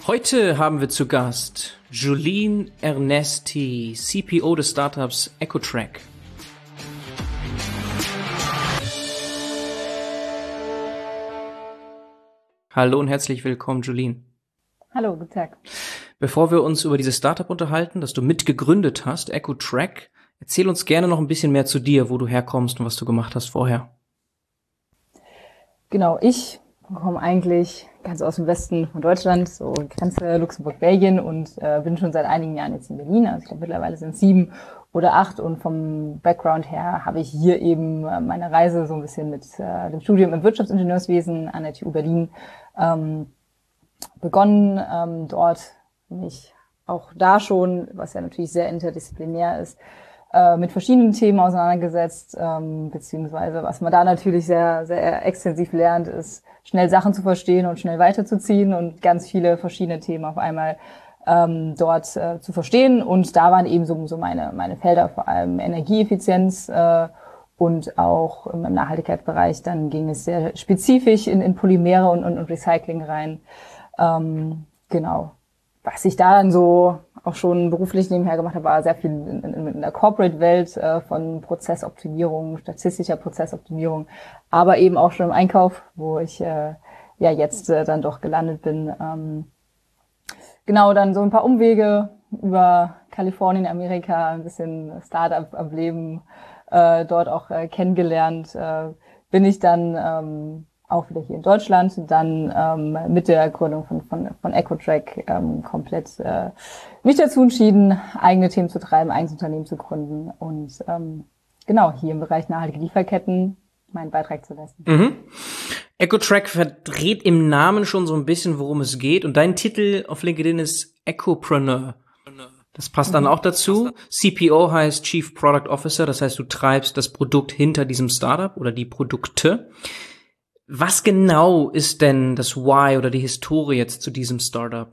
Heute haben wir zu Gast Julien Ernesti, CPO des Startups EcoTrack. Hallo und herzlich willkommen, Julien. Hallo, guten Tag. Bevor wir uns über dieses Startup unterhalten, das du mitgegründet hast, EcoTrack, erzähl uns gerne noch ein bisschen mehr zu dir, wo du herkommst und was du gemacht hast vorher. Genau, ich komme eigentlich ganz aus dem Westen von Deutschland, so Grenze Luxemburg-Belgien und bin schon seit einigen Jahren jetzt in Berlin. Also ich glaube mittlerweile sind es 7 oder 8 und vom Background her habe ich hier eben meine Reise so ein bisschen mit dem Studium im Wirtschaftsingenieurswesen an der TU Berlin begonnen. Dort mich auch da schon, was ja natürlich sehr interdisziplinär ist, mit verschiedenen Themen auseinandergesetzt, beziehungsweise was man da natürlich sehr, sehr extensiv lernt, ist schnell Sachen zu verstehen und schnell weiterzuziehen und ganz viele verschiedene Themen auf einmal dort zu verstehen. Und da waren eben so meine Felder, vor allem Energieeffizienz und auch im Nachhaltigkeitsbereich. Dann ging es sehr spezifisch in Polymere und Recycling rein. Genau. Was ich da dann so auch schon beruflich nebenher gemacht habe, war sehr viel in der Corporate-Welt von Prozessoptimierung, statistischer Prozessoptimierung, aber eben auch schon im Einkauf, wo ich jetzt dann doch gelandet bin. Genau, dann so ein paar Umwege über Kalifornien, Amerika, ein bisschen Startup-Leben dort auch kennengelernt. Bin ich dann auch wieder hier in Deutschland, dann mit der Gründung von EcoTrack komplett mich dazu entschieden, eigene Themen zu treiben, eigenes Unternehmen zu gründen und genau hier im Bereich nachhaltige Lieferketten meinen Beitrag zu leisten. Mhm. EcoTrack verdreht im Namen schon so ein bisschen, worum es geht, und dein Titel auf LinkedIn ist Ecopreneur. Das passt dann auch dazu. CPO heißt Chief Product Officer, das heißt, du treibst das Produkt hinter diesem Startup oder die Produkte. Was genau ist denn das Why oder die Historie jetzt zu diesem Startup?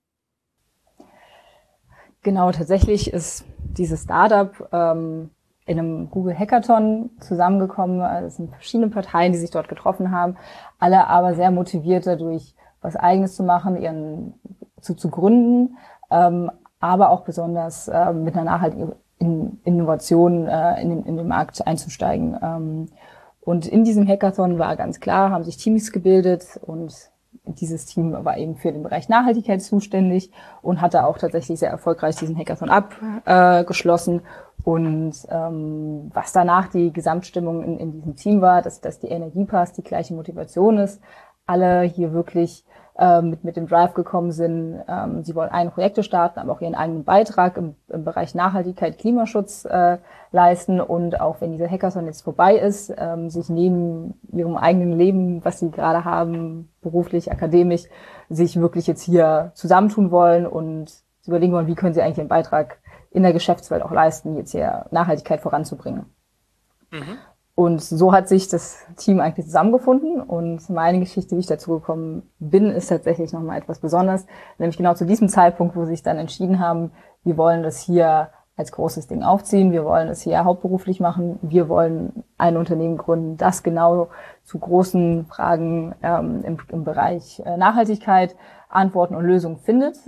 Genau, tatsächlich ist dieses Startup in einem Google Hackathon zusammengekommen. Es sind verschiedene Parteien, die sich dort getroffen haben, alle aber sehr motiviert dadurch, was Eigenes zu machen, zu gründen, aber auch besonders mit einer nachhaltigen Innovation in den Markt einzusteigen. Und in diesem Hackathon war ganz klar, haben sich Teams gebildet und dieses Team war eben für den Bereich Nachhaltigkeit zuständig und hatte auch tatsächlich sehr erfolgreich diesen Hackathon abgeschlossen. Und was danach die Gesamtstimmung in diesem Team war, dass die Energie passt, die gleiche Motivation ist, alle hier wirklich mit dem Drive gekommen sind. Sie wollen eigene Projekte starten, aber auch ihren eigenen Beitrag im Bereich Nachhaltigkeit, Klimaschutz leisten. Und auch wenn dieser Hackathon jetzt vorbei ist, sich neben ihrem eigenen Leben, was sie gerade haben, beruflich, akademisch, sich wirklich jetzt hier zusammentun wollen und überlegen wollen, wie können sie eigentlich ihren Beitrag in der Geschäftswelt auch leisten, jetzt hier Nachhaltigkeit voranzubringen. Mhm. Und so hat sich das Team eigentlich zusammengefunden und meine Geschichte, wie ich dazu gekommen bin, ist tatsächlich nochmal etwas Besonderes, nämlich genau zu diesem Zeitpunkt, wo sie sich dann entschieden haben, wir wollen das hier als großes Ding aufziehen, wir wollen das hier hauptberuflich machen, wir wollen ein Unternehmen gründen, das genau zu großen Fragen im Bereich Nachhaltigkeit Antworten und Lösungen findet,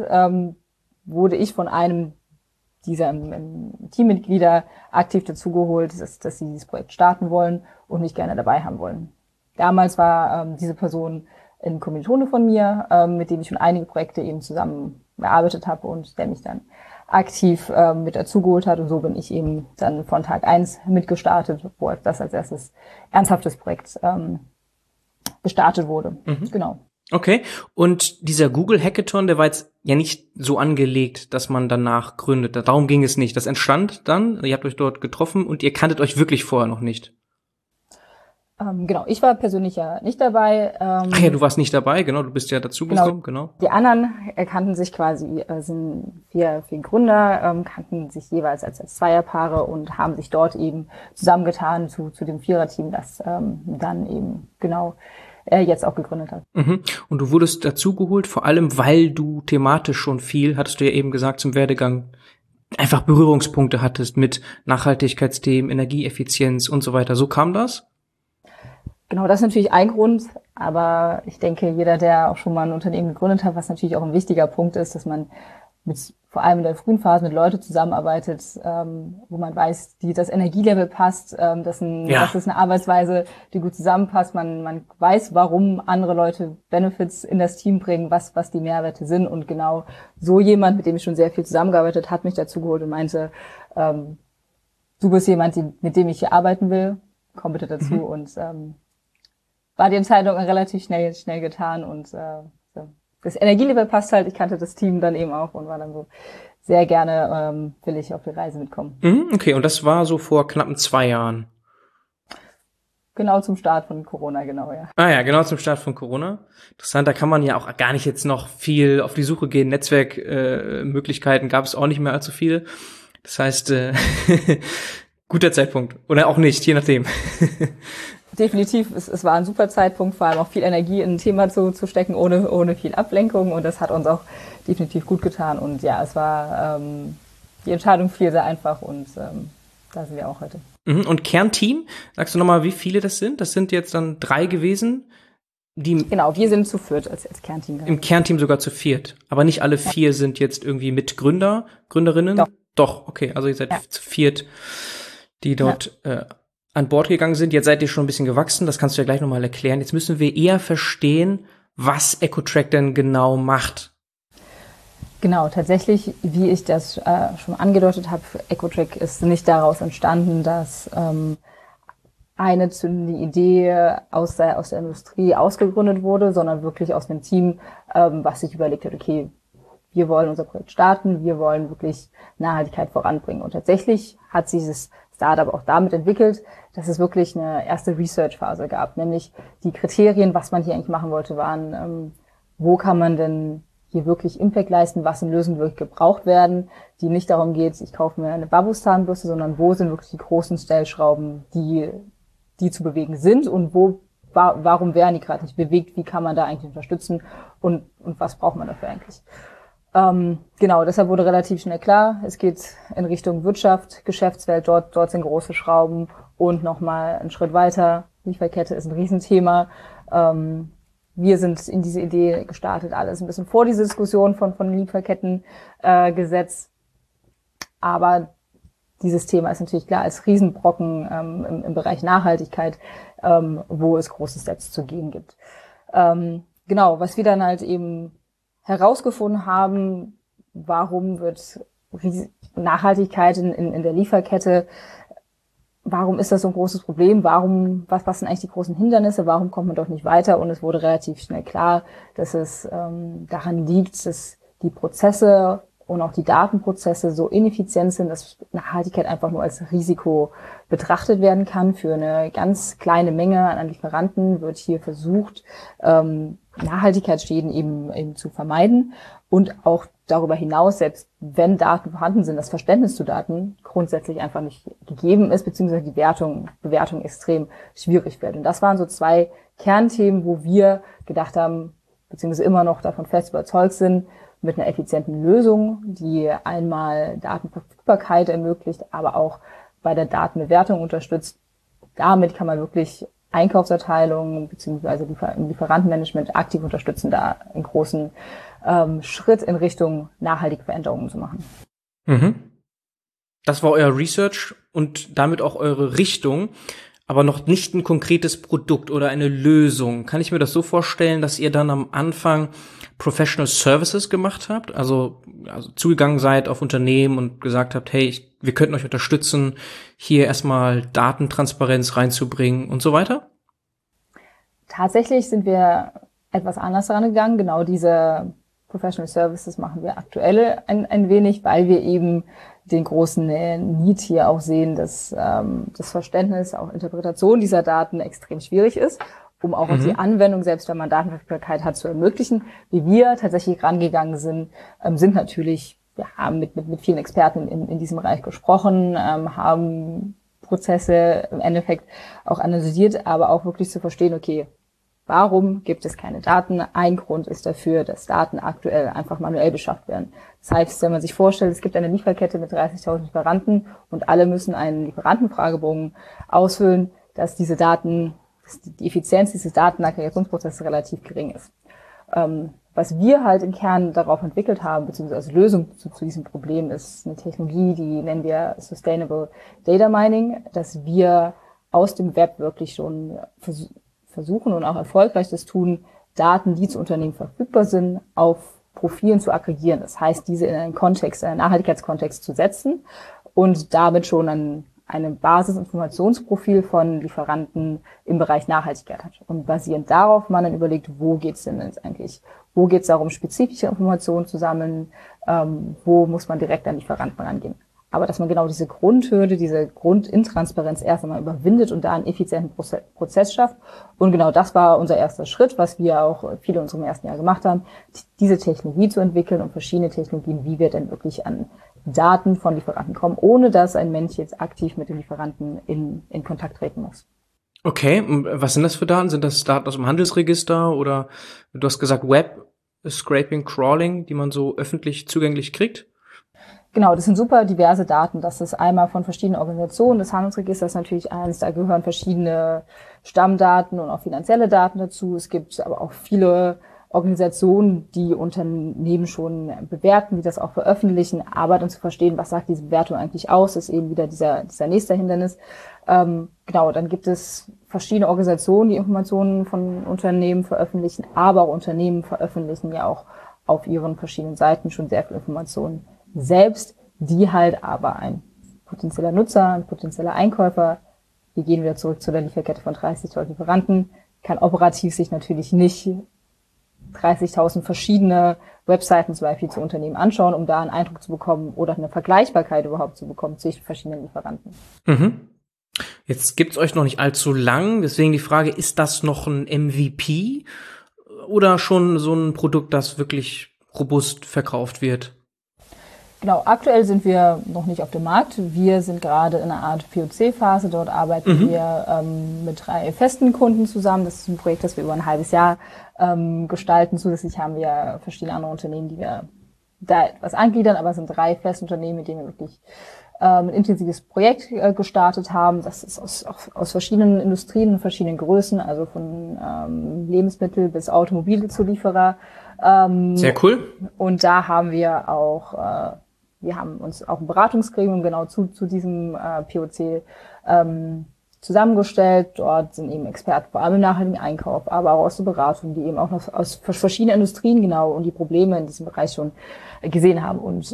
wurde ich von einem dieser Teammitglieder aktiv dazugeholt, dass sie dieses Projekt starten wollen und mich gerne dabei haben wollen. Damals war diese Person ein Kommilitone von mir, mit dem ich schon einige Projekte eben zusammen bearbeitet habe und der mich dann aktiv mit dazugeholt hat. Und so bin ich eben dann von Tag 1 mitgestartet, wo das als erstes ernsthaftes Projekt gestartet wurde. Mhm. Genau. Okay, und dieser Google Hackathon, der war jetzt ja nicht so angelegt, dass man danach gründet. Darum ging es nicht. Das entstand dann, ihr habt euch dort getroffen und ihr kanntet euch wirklich vorher noch nicht. Genau, ich war persönlich ja nicht dabei. Ach ja, du warst nicht dabei, genau, du bist ja dazugekommen, genau. Die anderen kannten sich quasi, sind vier Gründer, kannten sich jeweils als Zweierpaare und haben sich dort eben zusammengetan zu dem Viererteam, das dann eben genau jetzt auch gegründet hat. Mhm. Und du wurdest dazugeholt, vor allem, weil du thematisch schon viel, hattest du ja eben gesagt, zum Werdegang einfach Berührungspunkte hattest mit Nachhaltigkeitsthemen, Energieeffizienz und so weiter. So kam das? Genau, das ist natürlich ein Grund, aber ich denke, jeder, der auch schon mal ein Unternehmen gegründet hat, was natürlich auch ein wichtiger Punkt ist, dass man vor allem in der frühen Phase mit Leuten zusammenarbeitet, wo man weiß, das Energielevel passt, das ist eine Arbeitsweise, die gut zusammenpasst. Man weiß, warum andere Leute Benefits in das Team bringen, was die Mehrwerte sind. Und genau so jemand, mit dem ich schon sehr viel zusammengearbeitet, hat mich dazu geholt und meinte, du bist jemand, mit dem ich hier arbeiten will, komm bitte dazu. Und war die Entscheidung relativ schnell getan und das Energielevel passt halt. Ich kannte das Team dann eben auch und war dann so sehr gerne will ich auf die Reise mitkommen. Okay, und das war so vor knappen 2 Jahren. Genau zum Start von Corona, genau, ja. Ah ja, genau zum Start von Corona. Interessant, da kann man ja auch gar nicht jetzt noch viel auf die Suche gehen. Netzwerkmöglichkeiten gab es auch nicht mehr allzu viele. Das heißt, guter Zeitpunkt. Oder auch nicht, je nachdem. Definitiv, es war ein super Zeitpunkt, vor allem auch viel Energie in ein Thema zu stecken, ohne viel Ablenkung. Und das hat uns auch definitiv gut getan. Und ja, es war, die Entscheidung fiel sehr einfach und da sind wir auch heute. Und Kernteam, sagst du nochmal, wie viele das sind? Das sind jetzt dann 3 gewesen? Genau, wir sind zu viert als Kernteam. Im Kernteam sogar zu 4. Aber nicht alle 4 sind jetzt irgendwie Gründerinnen? Doch, okay, also ihr seid zu 4, die dort an Bord gegangen sind. Jetzt seid ihr schon ein bisschen gewachsen, das kannst du ja gleich nochmal erklären. Jetzt müssen wir eher verstehen, was Ecotrack denn genau macht. Genau, tatsächlich, wie ich das schon angedeutet habe, Ecotrack ist nicht daraus entstanden, dass eine zündende Idee aus der Industrie ausgegründet wurde, sondern wirklich aus einem Team, was sich überlegt hat, okay, wir wollen unser Projekt starten, wir wollen wirklich Nachhaltigkeit voranbringen. Und tatsächlich hat sich dieses Startup auch damit entwickelt, dass es wirklich eine erste Research-Phase gab, nämlich die Kriterien, was man hier eigentlich machen wollte, waren, wo kann man denn hier wirklich Impact leisten, was in Lösungen wirklich gebraucht werden, die nicht darum geht, ich kaufe mir eine Bambuszahnbürste, sondern wo sind wirklich die großen Stellschrauben, die zu bewegen sind und warum werden die gerade nicht bewegt, wie kann man da eigentlich unterstützen und was braucht man dafür eigentlich. Genau, deshalb wurde relativ schnell klar, es geht in Richtung Wirtschaft, Geschäftswelt, dort sind große Schrauben und nochmal einen Schritt weiter, Lieferkette ist ein Riesenthema. Wir sind in diese Idee gestartet, alles ein bisschen vor diese Diskussion von Lieferkettengesetz. Aber dieses Thema ist natürlich klar als Riesenbrocken im Bereich Nachhaltigkeit, wo es große Steps zu gehen gibt. Genau, was wir dann halt eben herausgefunden haben, warum wird Nachhaltigkeit in der Lieferkette, warum ist das so ein großes Problem, was sind eigentlich die großen Hindernisse, warum kommt man doch nicht weiter? Und es wurde relativ schnell klar, dass es daran liegt, dass die Prozesse und auch die Datenprozesse so ineffizient sind, dass Nachhaltigkeit einfach nur als Risiko betrachtet werden kann. Für eine ganz kleine Menge an Lieferanten wird hier versucht, Nachhaltigkeitsschäden eben zu vermeiden und auch darüber hinaus, selbst wenn Daten vorhanden sind, das Verständnis zu Daten grundsätzlich einfach nicht gegeben ist, beziehungsweise die Bewertung extrem schwierig wird. Und das waren so 2 Kernthemen, wo wir gedacht haben, beziehungsweise immer noch davon fest überzeugt sind, mit einer effizienten Lösung, die einmal Datenverfügbarkeit ermöglicht, aber auch bei der Datenbewertung unterstützt. Damit kann man wirklich Einkaufsabteilungen bzw. Lieferantenmanagement aktiv unterstützen, da einen großen Schritt in Richtung nachhaltige Veränderungen zu machen. Das war euer Research und damit auch eure Richtung, aber noch nicht ein konkretes Produkt oder eine Lösung. Kann ich mir das so vorstellen, dass ihr dann am Anfang Professional Services gemacht habt, also zugegangen seid auf Unternehmen und gesagt habt, hey, wir könnten euch unterstützen, hier erstmal Datentransparenz reinzubringen und so weiter? Tatsächlich sind wir etwas anders rangegangen. Genau diese Professional Services machen wir aktuell ein wenig, weil wir eben den großen Need hier auch sehen, dass das Verständnis, auch Interpretation dieser Daten extrem schwierig ist, um auch die Anwendung, selbst wenn man Datenverfügbarkeit hat, zu ermöglichen. Wie wir tatsächlich rangegangen sind, sind natürlich, wir haben mit vielen Experten in diesem Bereich gesprochen, haben Prozesse im Endeffekt auch analysiert, aber auch wirklich zu verstehen, okay, warum gibt es keine Daten? Ein Grund ist dafür, dass Daten aktuell einfach manuell beschafft werden. Das heißt, wenn man sich vorstellt, es gibt eine Lieferkette mit 30.000 Lieferanten und alle müssen einen Lieferantenfragebogen ausfüllen, dass diese Daten die Effizienz dieses Datenaggregationsprozesses relativ gering ist. Was wir halt im Kern darauf entwickelt haben, beziehungsweise als Lösung zu diesem Problem, ist eine Technologie, die nennen wir Sustainable Data Mining, dass wir aus dem Web wirklich schon versuchen und auch erfolgreich das tun, Daten, die zu Unternehmen verfügbar sind, auf Profilen zu aggregieren. Das heißt, diese in einen Kontext, einen Nachhaltigkeitskontext zu setzen und damit schon eine Basisinformationsprofil von Lieferanten im Bereich Nachhaltigkeit hat. Und basierend darauf man dann überlegt, wo geht's denn jetzt eigentlich? Wo geht's darum, spezifische Informationen zu sammeln? Wo muss man direkt an Lieferanten rangehen? Aber dass man genau diese Grundhürde, diese Grundintransparenz erst einmal überwindet und da einen effizienten Prozess schafft. Und genau das war unser erster Schritt, was wir auch viele in unserem ersten Jahr gemacht haben, diese Technologie zu entwickeln und verschiedene Technologien, wie wir denn wirklich an Daten von Lieferanten kommen, ohne dass ein Mensch jetzt aktiv mit dem Lieferanten in Kontakt treten muss. Okay, und was sind das für Daten? Sind das Daten aus dem Handelsregister oder du hast gesagt Web Scraping, Crawling, die man so öffentlich zugänglich kriegt? Genau, das sind super diverse Daten. Das ist einmal von verschiedenen Organisationen. Das Handelsregister ist natürlich eins, da gehören verschiedene Stammdaten und auch finanzielle Daten dazu. Es gibt aber auch viele Organisationen, die Unternehmen schon bewerten, die das auch veröffentlichen, aber dann zu verstehen, was sagt diese Bewertung eigentlich aus, ist eben wieder dieser nächste Hindernis. Genau, dann gibt es verschiedene Organisationen, die Informationen von Unternehmen veröffentlichen, aber auch Unternehmen veröffentlichen ja auch auf ihren verschiedenen Seiten schon sehr viel Informationen selbst, die halt aber ein potenzieller Nutzer, ein potenzieller Einkäufer, wir gehen wieder zurück zu der Lieferkette von 30.000 Lieferanten, kann operativ sich natürlich nicht 30.000 verschiedene Webseiten zum Beispiel zu Unternehmen anschauen, um da einen Eindruck zu bekommen oder eine Vergleichbarkeit überhaupt zu bekommen zwischen verschiedenen Lieferanten. Mhm. Jetzt gibt's euch noch nicht allzu lang, deswegen die Frage, ist das noch ein MVP oder schon so ein Produkt, das wirklich robust verkauft wird? Genau, aktuell sind wir noch nicht auf dem Markt. Wir sind gerade in einer Art POC-Phase. Dort arbeiten wir mit 3 festen Kunden zusammen. Das ist ein Projekt, das wir über ein halbes Jahr gestalten. Zusätzlich haben wir verschiedene andere Unternehmen, die wir da etwas angliedern, aber es sind 3 feste Unternehmen, mit denen wir wirklich ein intensives Projekt gestartet haben. Das ist aus verschiedenen Industrien und verschiedenen Größen, also von Lebensmittel bis Automobilzulieferer. Sehr cool. Und da haben wir auch wir haben uns auch ein Beratungsgremium genau zu diesem POC zusammengestellt. Dort sind eben Experten, vor allem im nachhaltigen Einkauf, aber auch aus der Beratung, die eben auch noch aus verschiedenen Industrien genau und die Probleme in diesem Bereich schon gesehen haben. Und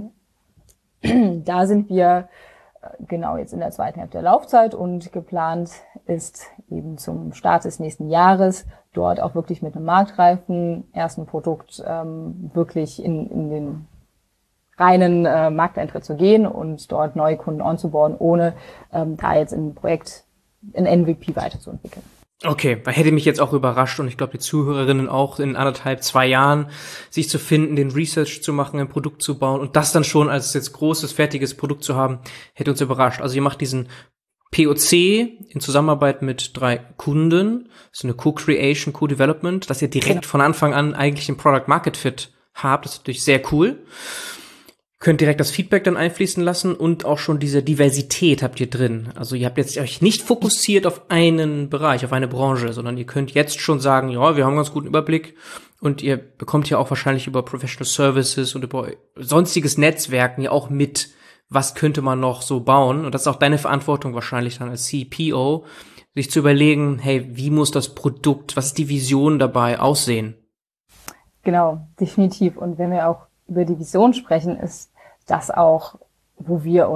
da sind wir genau jetzt in der zweiten Hälfte der Laufzeit und geplant ist eben zum Start des nächsten Jahres dort auch wirklich mit einem marktreifen ersten Produkt wirklich in den reinen Markteintritt zu gehen und dort neue Kunden onzuboarden, ohne da jetzt ein Projekt, ein MVP weiterzuentwickeln. Okay, hätte mich jetzt auch überrascht und ich glaube die Zuhörerinnen auch in 1,5-2 Jahren sich zu finden, den Research zu machen, ein Produkt zu bauen und das dann schon als jetzt großes, fertiges Produkt zu haben, hätte uns überrascht. Also ihr macht diesen POC in Zusammenarbeit mit 3 Kunden, so eine Co-Creation, Co-Development, dass ihr direkt von Anfang an eigentlich einen Product-Market-Fit habt, das ist natürlich sehr cool. Könnt direkt das Feedback dann einfließen lassen und auch schon diese Diversität habt ihr drin. Also ihr habt jetzt euch nicht fokussiert auf einen Bereich, auf eine Branche, sondern ihr könnt jetzt schon sagen, ja, wir haben einen ganz guten Überblick und ihr bekommt ja auch wahrscheinlich über Professional Services und über sonstiges Netzwerken ja auch mit, was könnte man noch so bauen. Und das ist auch deine Verantwortung wahrscheinlich dann als CPO, sich zu überlegen, hey, wie muss das Produkt, was ist die Vision dabei aussehen? Genau, definitiv. Und wenn wir auch über die Vision sprechen, ist das auch, wo wir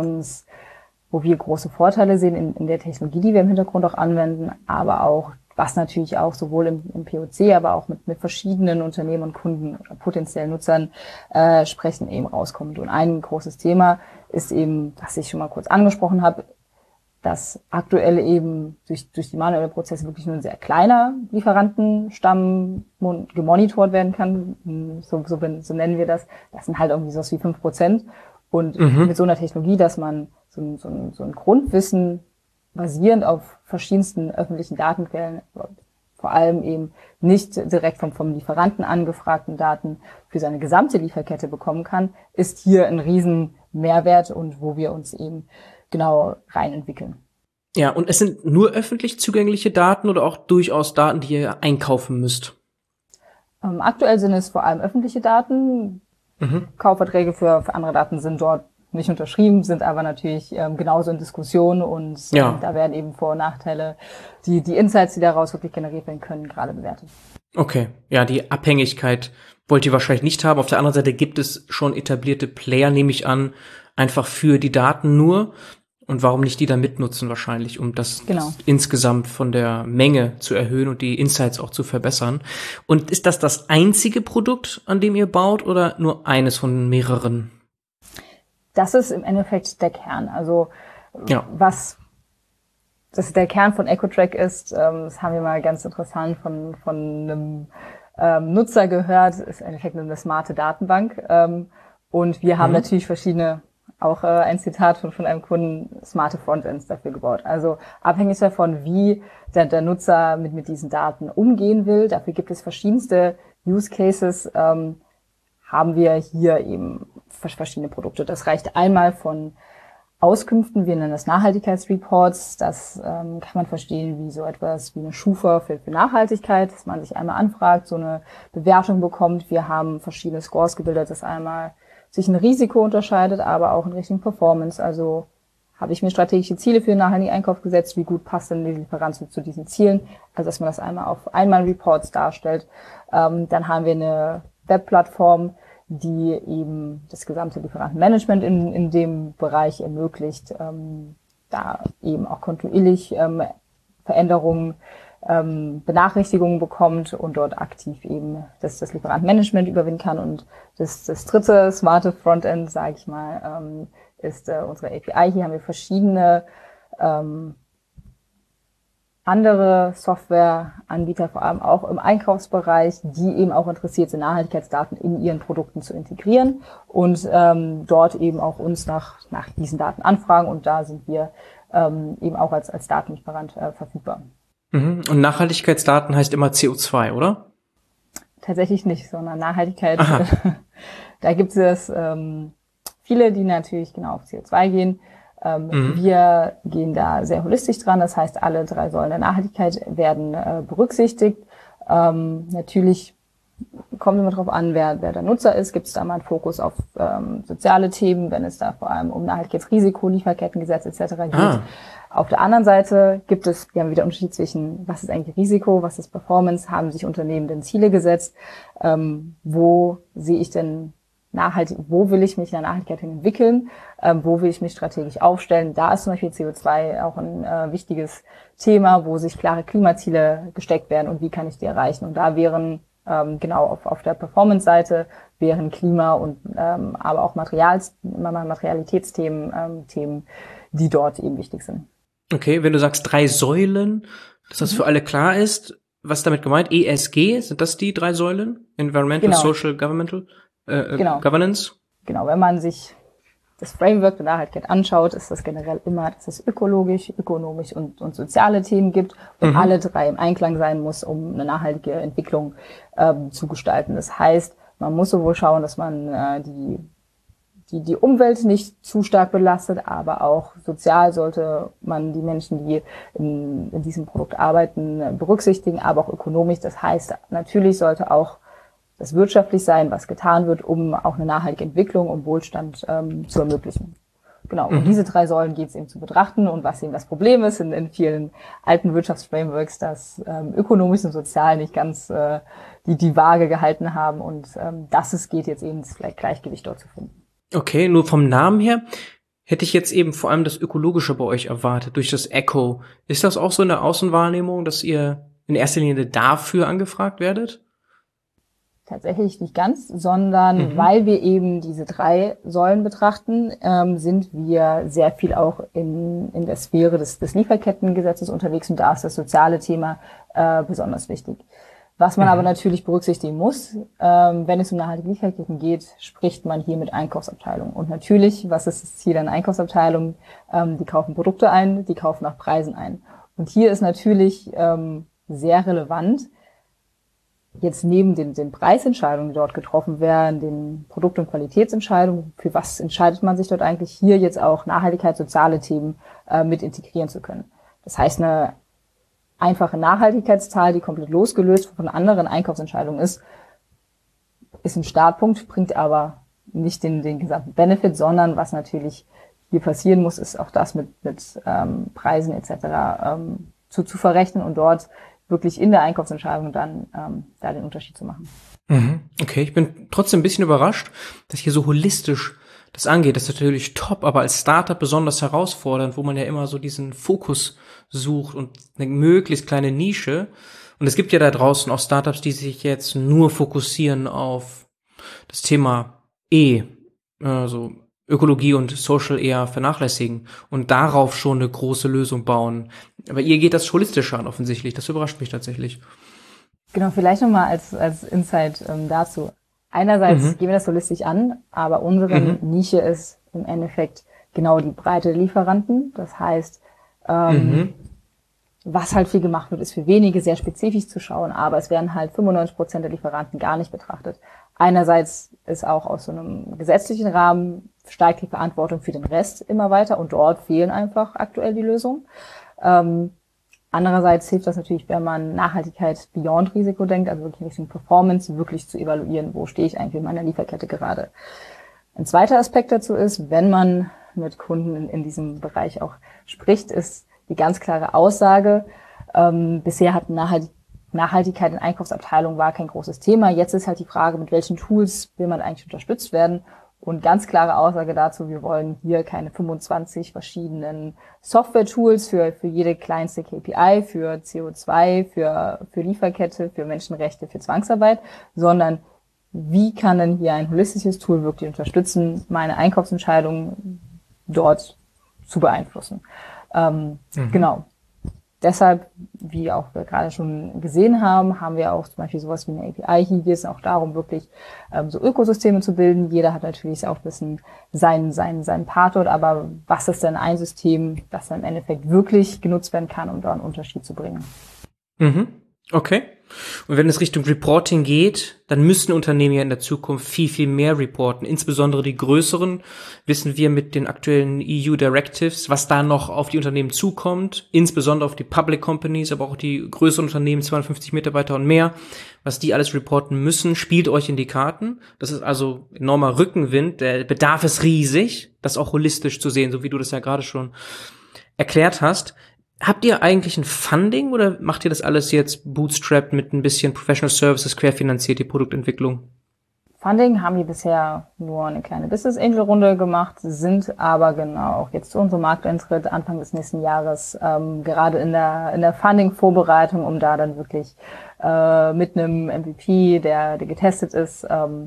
große Vorteile sehen in der Technologie, die wir im Hintergrund auch anwenden, aber auch, was natürlich auch sowohl im POC, aber auch mit verschiedenen Unternehmen und Kunden oder potenziellen Nutzern sprechen, eben rauskommt. Und ein großes Thema ist eben, was ich schon mal kurz angesprochen habe, dass aktuell eben durch die manuelle Prozesse wirklich nur ein sehr kleiner Lieferantenstamm gemonitort werden kann. So nennen wir das. Das sind halt irgendwie so wie 5%. Und mit so einer Technologie, dass man so ein Grundwissen basierend auf verschiedensten öffentlichen Datenquellen, vor allem eben nicht direkt vom Lieferanten angefragten Daten für seine gesamte Lieferkette bekommen kann, ist hier ein riesen Mehrwert und wo wir uns eben genau rein entwickeln. Ja, und es sind nur öffentlich zugängliche Daten oder auch durchaus Daten, die ihr einkaufen müsst? Aktuell sind es vor allem öffentliche Daten. Mhm. Kaufverträge für andere Daten sind dort nicht unterschrieben, sind aber natürlich genauso in Diskussion und Ja, da werden eben Vor- und Nachteile, die Insights, die daraus wirklich generiert werden können, gerade bewertet. okay. Ja, die Abhängigkeit wollt ihr wahrscheinlich nicht haben. Auf der anderen Seite gibt es schon etablierte Player, nehme ich an, einfach für die Daten nur. Und warum nicht die dann mitnutzen wahrscheinlich, um das Genau. insgesamt von der Menge zu erhöhen und die Insights auch zu verbessern. Und ist das einzige Produkt, an dem ihr baut oder nur eines von mehreren? Das ist im Endeffekt der Kern. Also Ja. was das der Kern von EchoTrack ist, das haben wir mal ganz interessant von einem Nutzer gehört, ist im Endeffekt eine smarte Datenbank. Und wir haben natürlich verschiedene, auch ein Zitat von einem Kunden, smarte Frontends dafür gebaut. Also abhängig davon, wie der Nutzer mit diesen Daten umgehen will, dafür gibt es verschiedenste Use Cases, haben wir hier eben verschiedene Produkte. Das reicht einmal von Auskünften, wir nennen das Nachhaltigkeitsreports. Das kann man verstehen wie so etwas wie eine Schufa für Nachhaltigkeit, dass man sich einmal anfragt, so eine Bewertung bekommt. Wir haben verschiedene Scores gebildet, dass einmal sich ein Risiko unterscheidet, aber auch in Richtung Performance. Also habe ich mir strategische Ziele für den nachhaltigen Einkauf gesetzt, wie gut passt denn die Lieferanz zu diesen Zielen? Also dass man das einmal auf einmal Reports darstellt. Dann haben wir eine Webplattform, die eben das gesamte Lieferantenmanagement in dem Bereich ermöglicht, da eben auch kontinuierlich Veränderungen, Benachrichtigungen bekommt und dort aktiv eben das Lieferantenmanagement überwinden kann. Und das dritte smarte Frontend, sage ich mal, ist unsere API. Hier haben wir verschiedene andere Softwareanbieter, vor allem auch im Einkaufsbereich, die eben auch interessiert sind, Nachhaltigkeitsdaten in ihren Produkten zu integrieren und dort eben auch uns nach diesen Daten anfragen. Und da sind wir eben auch als Datenlieferant verfügbar. Mhm. Und Nachhaltigkeitsdaten heißt immer CO2, oder? Tatsächlich nicht, sondern Nachhaltigkeit. Aha. Da gibt es viele, die natürlich genau auf CO2 gehen. Wir gehen da sehr holistisch dran. Das heißt, alle 3 Säulen der Nachhaltigkeit werden berücksichtigt. Natürlich kommt immer darauf an, wer der Nutzer ist. Gibt es da mal einen Fokus auf soziale Themen, wenn es da vor allem um Nachhaltigkeitsrisiko, Lieferkettengesetz etc. geht. Auf der anderen Seite wir haben wieder Unterschied zwischen, was ist eigentlich Risiko, was ist Performance, haben sich Unternehmen denn Ziele gesetzt, wo sehe ich denn wo will ich mich in der Nachhaltigkeit hin entwickeln, wo will ich mich strategisch aufstellen. Da ist zum Beispiel CO2 auch ein wichtiges Thema, wo sich klare Klimaziele gesteckt werden und wie kann ich die erreichen. Und da wären genau auf der Performance-Seite wären Klima und aber auch Materialitätsthemen, Themen, die dort eben wichtig sind. Okay, wenn du sagst 3 Säulen, dass das für alle klar ist, was ist damit gemeint? ESG, sind das die 3 Säulen? Environmental, Genau. Social, Governmental? Genau. Governance? Genau, wenn man sich das Framework der Nachhaltigkeit anschaut, ist das generell immer, dass es ökologisch, ökonomisch und soziale Themen gibt und alle 3 im Einklang sein muss, um eine nachhaltige Entwicklung zu gestalten. Das heißt, man muss sowohl schauen, dass man die Umwelt nicht zu stark belastet, aber auch sozial sollte man die Menschen, die in diesem Produkt arbeiten, berücksichtigen, aber auch ökonomisch. Das heißt, natürlich sollte auch das wirtschaftlich sein, was getan wird, um auch eine nachhaltige Entwicklung, um Wohlstand zu ermöglichen. Genau, und diese 3 Säulen geht es eben zu betrachten und was eben das Problem ist in vielen alten Wirtschaftsframeworks, dass ökonomisch und sozial nicht ganz die Waage gehalten haben und geht jetzt eben das Gleichgewicht dort zu finden. Okay, nur vom Namen her hätte ich jetzt eben vor allem das Ökologische bei euch erwartet, durch das Echo. Ist das auch so eine Außenwahrnehmung, dass ihr in erster Linie dafür angefragt werdet? Tatsächlich nicht ganz, sondern weil wir eben diese 3 Säulen betrachten, sind wir sehr viel auch in der Sphäre des Lieferkettengesetzes unterwegs und da ist das soziale Thema besonders wichtig. Was man aber natürlich berücksichtigen muss, wenn es um nachhaltige Lieferketten geht, spricht man hier mit Einkaufsabteilungen. Und natürlich, was ist das Ziel einer Einkaufsabteilung? Die kaufen Produkte ein, die kaufen nach Preisen ein. Und hier ist natürlich sehr relevant, jetzt neben den Preisentscheidungen, die dort getroffen werden, den Produkt- und Qualitätsentscheidungen, für was entscheidet man sich dort eigentlich, hier jetzt auch Nachhaltigkeit, soziale Themen mit integrieren zu können. Das heißt, eine einfache Nachhaltigkeitszahl, die komplett losgelöst von anderen Einkaufsentscheidungen ist ein Startpunkt, bringt aber nicht den gesamten Benefit, sondern was natürlich hier passieren muss, ist auch das mit Preisen etc. Zu verrechnen und dort wirklich in der Einkaufsentscheidung dann da den Unterschied zu machen. Okay, ich bin trotzdem ein bisschen überrascht, dass hier so holistisch das angeht. Das ist natürlich top, aber als Startup besonders herausfordernd, wo man ja immer so diesen Fokus sucht und eine möglichst kleine Nische. Und es gibt ja da draußen auch Startups, die sich jetzt nur fokussieren auf das Thema also Ökologie und Social eher vernachlässigen und darauf schon eine große Lösung bauen. Aber ihr geht das holistisch an, offensichtlich. Das überrascht mich tatsächlich. Genau, vielleicht nochmal als Insight dazu. Einerseits gehen wir das holistisch an, aber unsere Nische ist im Endeffekt genau die breite Lieferanten. Das heißt, was halt viel gemacht wird, ist für wenige sehr spezifisch zu schauen, aber es werden halt 95% der Lieferanten gar nicht betrachtet. Einerseits ist auch aus so einem gesetzlichen Rahmen steigt die Verantwortung für den Rest immer weiter und dort fehlen einfach aktuell die Lösungen. Andererseits hilft das natürlich, wenn man Nachhaltigkeit beyond Risiko denkt, also wirklich Richtung Performance, wirklich zu evaluieren, wo stehe ich eigentlich in meiner Lieferkette gerade. Ein zweiter Aspekt dazu ist, wenn man mit Kunden in diesem Bereich auch spricht, ist die ganz klare Aussage, bisher hat Nachhaltigkeit in Einkaufsabteilungen war kein großes Thema. Jetzt ist halt die Frage, mit welchen Tools will man eigentlich unterstützt werden? Und ganz klare Aussage dazu, wir wollen hier keine 25 verschiedenen Software-Tools für jede kleinste KPI, für CO2, für Lieferkette, für Menschenrechte, für Zwangsarbeit, sondern wie kann denn hier ein holistisches Tool wirklich unterstützen, meine Einkaufsentscheidungen dort zu beeinflussen? Genau. Deshalb, wie auch wir gerade schon gesehen haben, haben wir auch zum Beispiel sowas wie eine API. Hier geht es auch darum, wirklich so Ökosysteme zu bilden. Jeder hat natürlich auch ein bisschen seinen Part dort, aber was ist denn ein System, das dann im Endeffekt wirklich genutzt werden kann, um da einen Unterschied zu bringen? Okay. Und wenn es Richtung Reporting geht, dann müssen Unternehmen ja in der Zukunft viel, viel mehr reporten. Insbesondere die größeren, wissen wir mit den aktuellen EU Directives, was da noch auf die Unternehmen zukommt, insbesondere auf die Public Companies, aber auch die größeren Unternehmen, 250 Mitarbeiter und mehr, was die alles reporten müssen, spielt euch in die Karten. Das ist also enormer Rückenwind. Der Bedarf ist riesig, das auch holistisch zu sehen, so wie du das ja gerade schon erklärt hast. Habt ihr eigentlich ein Funding oder macht ihr das alles jetzt bootstrapped mit ein bisschen Professional Services querfinanziert, die Produktentwicklung? Funding haben wir bisher nur eine kleine Business Angel Runde gemacht, sind aber genau auch jetzt zu unserem Markteintritt Anfang des nächsten Jahres gerade in der Funding-Vorbereitung, um da dann wirklich mit einem MVP, der getestet ist,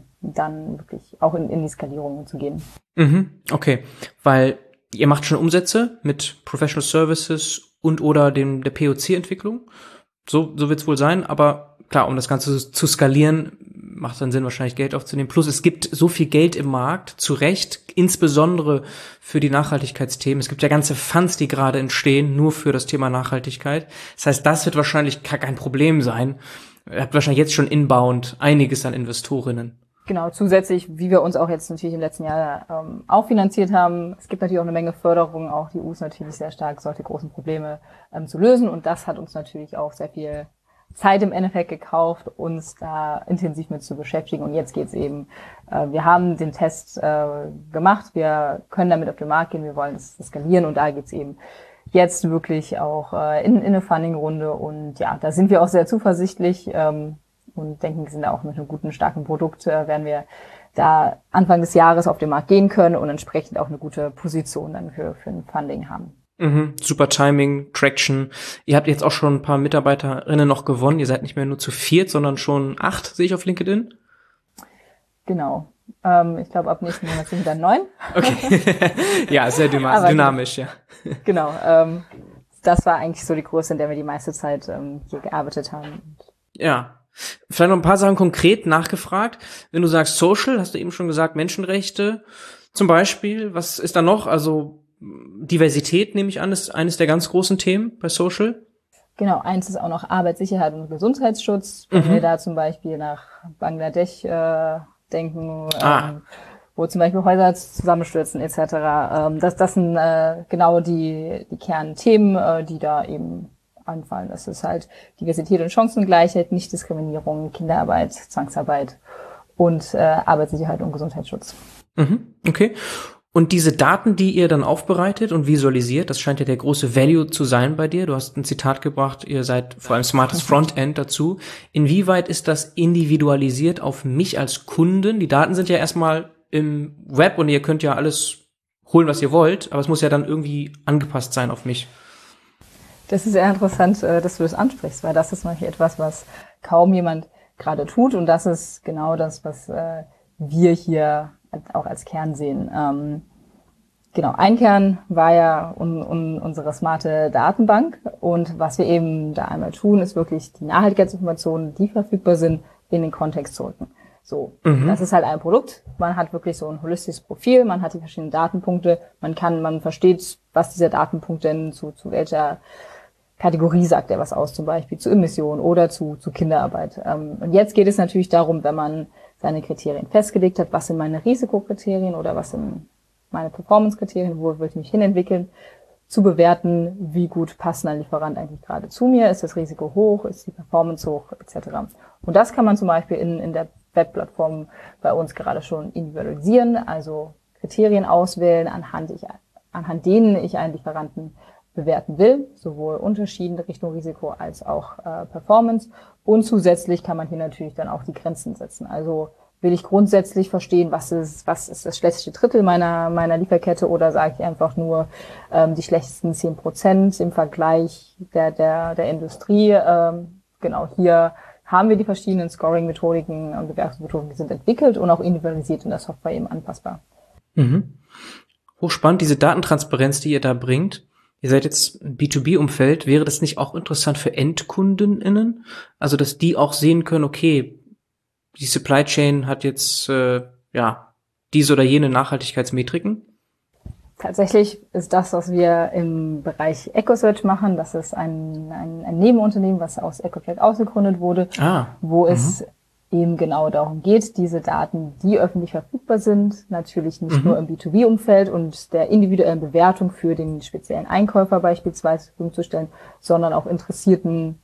dann wirklich auch in die Skalierung zu gehen. Okay, weil ihr macht schon Umsätze mit Professional Services und oder der POC-Entwicklung. So wird's wohl sein, aber klar, um das Ganze zu skalieren, macht dann Sinn, wahrscheinlich Geld aufzunehmen. Plus es gibt so viel Geld im Markt, zu Recht, insbesondere für die Nachhaltigkeitsthemen. Es gibt ja ganze Funds, die gerade entstehen, nur für das Thema Nachhaltigkeit. Das heißt, das wird wahrscheinlich kein Problem sein. Ihr habt wahrscheinlich jetzt schon inbound einiges an Investorinnen. Genau, zusätzlich, wie wir uns auch jetzt natürlich im letzten Jahr auch finanziert haben. Es gibt natürlich auch eine Menge Förderung, auch die EU ist natürlich sehr stark, solche großen Probleme zu lösen. Und das hat uns natürlich auch sehr viel Zeit im Endeffekt gekauft, uns da intensiv mit zu beschäftigen. Und jetzt geht's eben, wir haben den Test gemacht, wir können damit auf den Markt gehen, wir wollen das skalieren und da geht's eben jetzt wirklich auch in eine Funding-Runde. Und ja, da sind wir auch sehr zuversichtlich. Und denken, wir sind auch mit einem guten, starken Produkt, werden wir da Anfang des Jahres auf den Markt gehen können und entsprechend auch eine gute Position dann für ein Funding haben. Super Timing, Traction. Ihr habt jetzt auch schon ein paar Mitarbeiterinnen noch gewonnen. Ihr seid nicht mehr nur zu 4, sondern schon 8, sehe ich auf LinkedIn. Genau. Ich glaube, ab nächsten Monat sind wir dann 9. Okay. Ja, sehr dynamisch, ja. Genau. Das war eigentlich so die Größe, in der wir die meiste Zeit hier gearbeitet haben. Ja. Vielleicht noch ein paar Sachen konkret nachgefragt. Wenn du sagst Social, hast du eben schon gesagt, Menschenrechte zum Beispiel. Was ist da noch? Also Diversität, nehme ich an, ist eines der ganz großen Themen bei Social. Genau, eins ist auch noch Arbeitssicherheit und Gesundheitsschutz. Wenn wir da zum Beispiel nach Bangladesch denken, wo zum Beispiel Häuser zusammenstürzen etc. Das sind genau die Kernthemen, die da eben anfallen. Das ist halt Diversität und Chancengleichheit, Nichtdiskriminierung, Kinderarbeit, Zwangsarbeit und Arbeitssicherheit und Gesundheitsschutz. Okay. Und diese Daten, die ihr dann aufbereitet und visualisiert, das scheint ja der große Value zu sein bei dir. Du hast ein Zitat gebracht, ihr seid vor allem smartes Frontend dazu. Inwieweit ist das individualisiert auf mich als Kunden? Die Daten sind ja erstmal im Web und ihr könnt ja alles holen, was ihr wollt, aber es muss ja dann irgendwie angepasst sein auf mich. Das ist sehr interessant, dass du das ansprichst, weil das ist manchmal etwas, was kaum jemand gerade tut und das ist genau das, was wir hier auch als Kern sehen. Genau, ein Kern war ja unsere smarte Datenbank und was wir eben da einmal tun, ist wirklich die Nachhaltigkeitsinformationen, die verfügbar sind, in den Kontext zu rücken. So, das ist halt ein Produkt. Man hat wirklich so ein holistisches Profil, man hat die verschiedenen Datenpunkte, man versteht, was dieser Datenpunkt denn zu welcher Kategorie sagt er was aus, zum Beispiel zu Emissionen oder zu Kinderarbeit. Und jetzt geht es natürlich darum, wenn man seine Kriterien festgelegt hat, was sind meine Risikokriterien oder was sind meine Performance-Kriterien, wo will ich mich hinentwickeln, zu bewerten, wie gut passt ein Lieferant eigentlich gerade zu mir, ist das Risiko hoch, ist die Performance hoch, etc. Und das kann man zum Beispiel in der Webplattform bei uns gerade schon individualisieren, also Kriterien auswählen, anhand denen ich einen Lieferanten bewerten will, sowohl Unterschieden Richtung Risiko als auch Performance. Und zusätzlich kann man hier natürlich dann auch die Grenzen setzen. Also will ich grundsätzlich verstehen, was ist das schlechteste Drittel meiner Lieferkette oder sage ich einfach nur die schlechtesten 10% im Vergleich der Industrie. Genau, hier haben wir die verschiedenen Scoring-Methodiken und Bewertungsmethoden, die sind entwickelt und auch individualisiert in der Software eben anpassbar. Hochspannend, diese Datentransparenz, die ihr da bringt. Ihr seid jetzt im B2B-Umfeld. Wäre das nicht auch interessant für EndkundenInnen? Also, dass die auch sehen können, okay, die Supply Chain hat jetzt, diese oder jene Nachhaltigkeitsmetriken? Tatsächlich ist das, was wir im Bereich EcoSearch machen, das ist ein Nebenunternehmen, was aus EcoTrack ausgegründet wurde, wo es eben genau darum geht, diese Daten, die öffentlich verfügbar sind, natürlich nicht nur im B2B-Umfeld und der individuellen Bewertung für den speziellen Einkäufer beispielsweise zur Verfügung zu stellen, sondern auch interessierten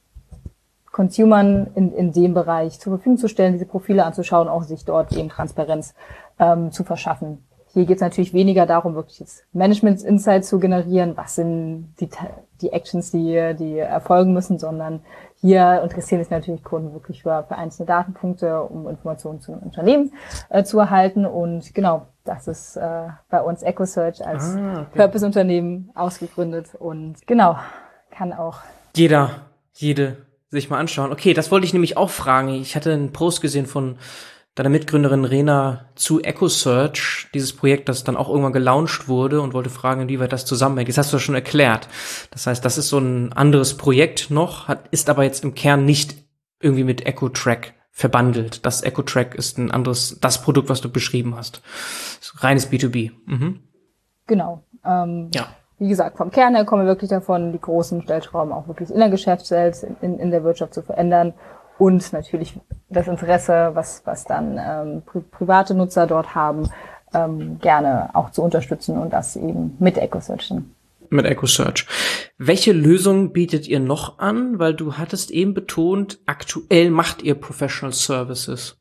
Consumern in dem Bereich zur Verfügung zu stellen, diese Profile anzuschauen, auch sich dort eben Transparenz zu verschaffen. Hier geht es natürlich weniger darum, wirklich jetzt Management-Insights zu generieren, was sind die Actions, die erfolgen müssen, sondern hier interessieren sich natürlich Kunden wirklich für einzelne Datenpunkte, um Informationen zu einem Unternehmen zu erhalten. Und genau, das ist bei uns EcoSearch als Purpose-Unternehmen ausgegründet und genau, kann auch jede sich mal anschauen. Okay, das wollte ich nämlich auch fragen. Ich hatte einen Post gesehen von deiner Mitgründerin Rena zu EcoSearch, dieses Projekt, das dann auch irgendwann gelauncht wurde und wollte fragen, inwieweit das zusammenhängt. Das hast du ja schon erklärt. Das heißt, das ist so ein anderes Projekt noch, ist aber jetzt im Kern nicht irgendwie mit EcoTrack verbandelt. Das EcoTrack ist ein anderes, das Produkt, was du beschrieben hast. Reines B2B. Genau. Wie gesagt, vom Kern her kommen wir wirklich davon, die großen Stellschrauben auch wirklich in der Geschäftswelt, in der Wirtschaft zu verändern. Und natürlich das Interesse, was dann private Nutzer dort haben, gerne auch zu unterstützen und das eben mit EcoSearch. Mit EcoSearch. Welche Lösungen bietet ihr noch an? Weil du hattest eben betont, aktuell macht ihr Professional Services.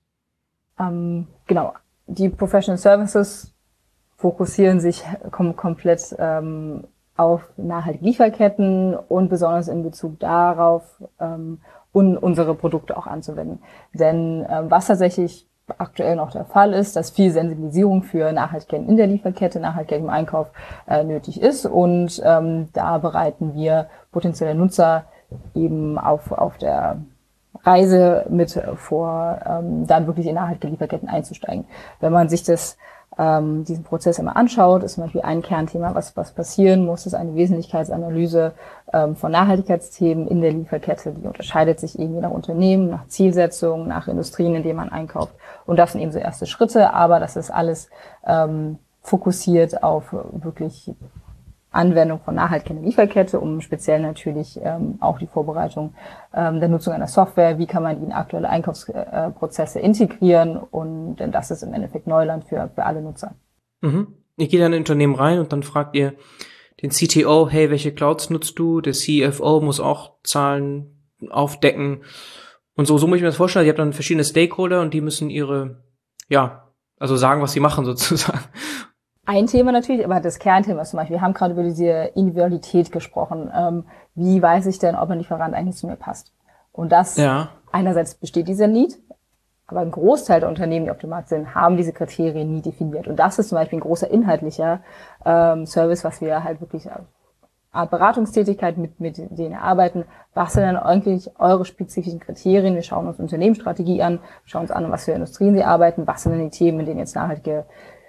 Genau. Die Professional Services fokussieren sich komplett auf nachhaltige Lieferketten und besonders in Bezug darauf, unsere Produkte auch anzuwenden. Denn was tatsächlich aktuell noch der Fall ist, dass viel Sensibilisierung für Nachhaltigkeit in der Lieferkette, Nachhaltigkeit im Einkauf nötig ist. Und da bereiten wir potenzielle Nutzer eben auf der Reise mit vor, dann wirklich in nachhaltige Lieferketten einzusteigen. Wenn man sich diesen Prozess immer anschaut, ist zum Beispiel ein Kernthema, was passieren muss, ist eine Wesentlichkeitsanalyse von Nachhaltigkeitsthemen in der Lieferkette. Die unterscheidet sich irgendwie nach Unternehmen, nach Zielsetzungen, nach Industrien, in denen man einkauft. Und das sind eben so erste Schritte, aber das ist alles fokussiert auf wirklich Anwendung von nachhaltiger Lieferkette, um speziell natürlich auch die Vorbereitung der Nutzung einer Software, wie kann man die in aktuelle Einkaufsprozesse integrieren, und denn das ist im Endeffekt Neuland für alle Nutzer. Mhm. Ihr geht in ein Unternehmen rein und dann fragt ihr den CTO, hey, welche Clouds nutzt du? Der CFO muss auch Zahlen aufdecken. Und so muss ich mir das vorstellen. Ihr habt dann verschiedene Stakeholder und die müssen also sagen, was sie machen sozusagen. Ein Thema natürlich, aber das Kernthema ist zum Beispiel, wir haben gerade über diese Individualität gesprochen. Wie weiß ich denn, ob ein Lieferant eigentlich zu mir passt? Und das, einerseits besteht dieser Need, aber ein Großteil der Unternehmen, die auf dem Markt sind, haben diese Kriterien nie definiert. Und das ist zum Beispiel ein großer inhaltlicher Service, was wir halt wirklich Art Beratungstätigkeit mit denen erarbeiten. Was sind denn eigentlich eure spezifischen Kriterien? Wir schauen uns Unternehmensstrategie an, schauen uns an, was für Industrien sie arbeiten, was sind denn die Themen, in denen jetzt Nachhaltigkeit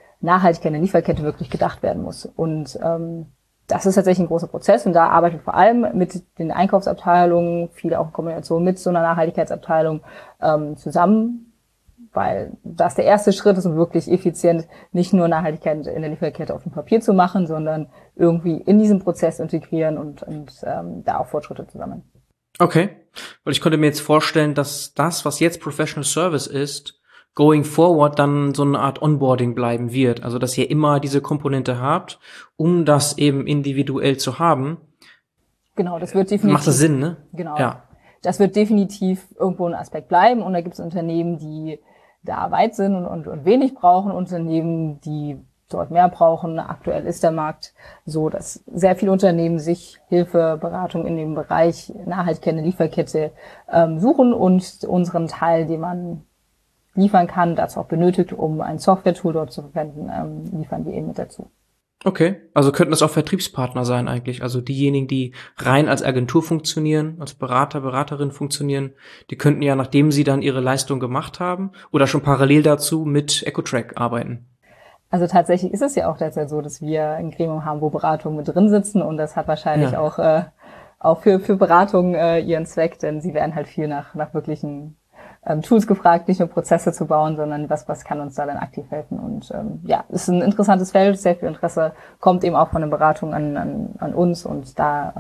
in der Lieferkette wirklich gedacht werden muss. Und das ist tatsächlich ein großer Prozess, und da arbeiten wir vor allem mit den Einkaufsabteilungen, viele auch in Kombination mit so einer Nachhaltigkeitsabteilung zusammen, weil das der erste Schritt ist, um wirklich effizient nicht nur Nachhaltigkeit in der Lieferkette auf dem Papier zu machen, sondern irgendwie in diesen Prozess integrieren und da auch Fortschritte zu sammeln. Okay, weil ich konnte mir jetzt vorstellen, dass das, was jetzt Professional Service ist, going forward dann so eine Art Onboarding bleiben wird. Also, dass ihr immer diese Komponente habt, um das eben individuell zu haben. Genau, das wird definitiv. Macht das Sinn, ne? Genau. Ja. Das wird definitiv irgendwo ein Aspekt bleiben, und da gibt es Unternehmen, die da weit sind und wenig brauchen, Unternehmen, die dort mehr brauchen. Aktuell ist der Markt so, dass sehr viele Unternehmen sich Hilfe, Beratung in dem Bereich Nachhaltigkeit in der Lieferkette suchen, und unseren Teil, den man liefern kann, dazu auch benötigt, um ein Software-Tool dort zu verwenden, liefern wir eben mit dazu. Okay, also könnten das auch Vertriebspartner sein eigentlich. Also diejenigen, die rein als Agentur funktionieren, als Berater, Beraterin funktionieren, die könnten ja, nachdem sie dann ihre Leistung gemacht haben oder schon parallel dazu mit EcoTrack arbeiten. Also tatsächlich ist es ja auch derzeit so, dass wir ein Gremium haben, wo Beratungen mit drin sitzen, und das hat wahrscheinlich auch für Beratungen ihren Zweck, denn sie werden halt viel nach wirklichen Tools gefragt, nicht nur Prozesse zu bauen, sondern was kann uns da dann aktiv helfen. Und ist ein interessantes Feld, sehr viel Interesse, kommt eben auch von den Beratungen an uns, und da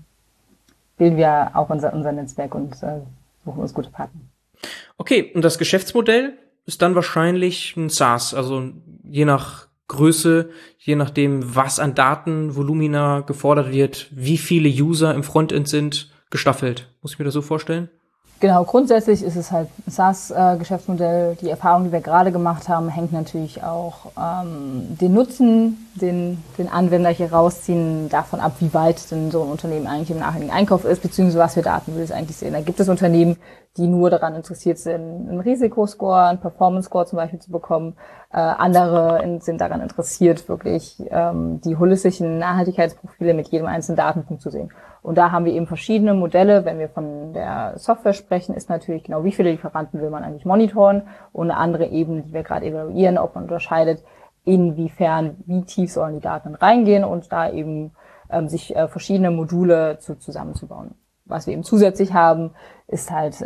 bilden wir auch unser Netzwerk und suchen uns gute Partner. Okay, und das Geschäftsmodell ist dann wahrscheinlich ein SaaS, also je nach Größe, je nachdem, was an Datenvolumina gefordert wird, wie viele User im Frontend sind, gestaffelt. Muss ich mir das so vorstellen? Genau, grundsätzlich ist es halt ein SaaS-Geschäftsmodell. Die Erfahrung, die wir gerade gemacht haben, hängt natürlich auch den Nutzen, den Anwender hier rausziehen, davon ab, wie weit denn so ein Unternehmen eigentlich im nachhaltigen Einkauf ist, beziehungsweise was für Daten will es eigentlich sehen. Da gibt es Unternehmen, die nur daran interessiert sind, einen Risikoscore, einen Performance-Score zum Beispiel zu bekommen. Andere sind daran interessiert, wirklich die holistischen Nachhaltigkeitsprofile mit jedem einzelnen Datenpunkt zu sehen. Und da haben wir eben verschiedene Modelle. Wenn wir von der Software sprechen, ist natürlich genau, wie viele Lieferanten will man eigentlich monitoren, und eine andere Ebene, die wir gerade evaluieren, ob man unterscheidet, inwiefern, wie tief sollen die Daten reingehen, und da eben sich verschiedene Module zusammenzubauen. Was wir eben zusätzlich haben, ist halt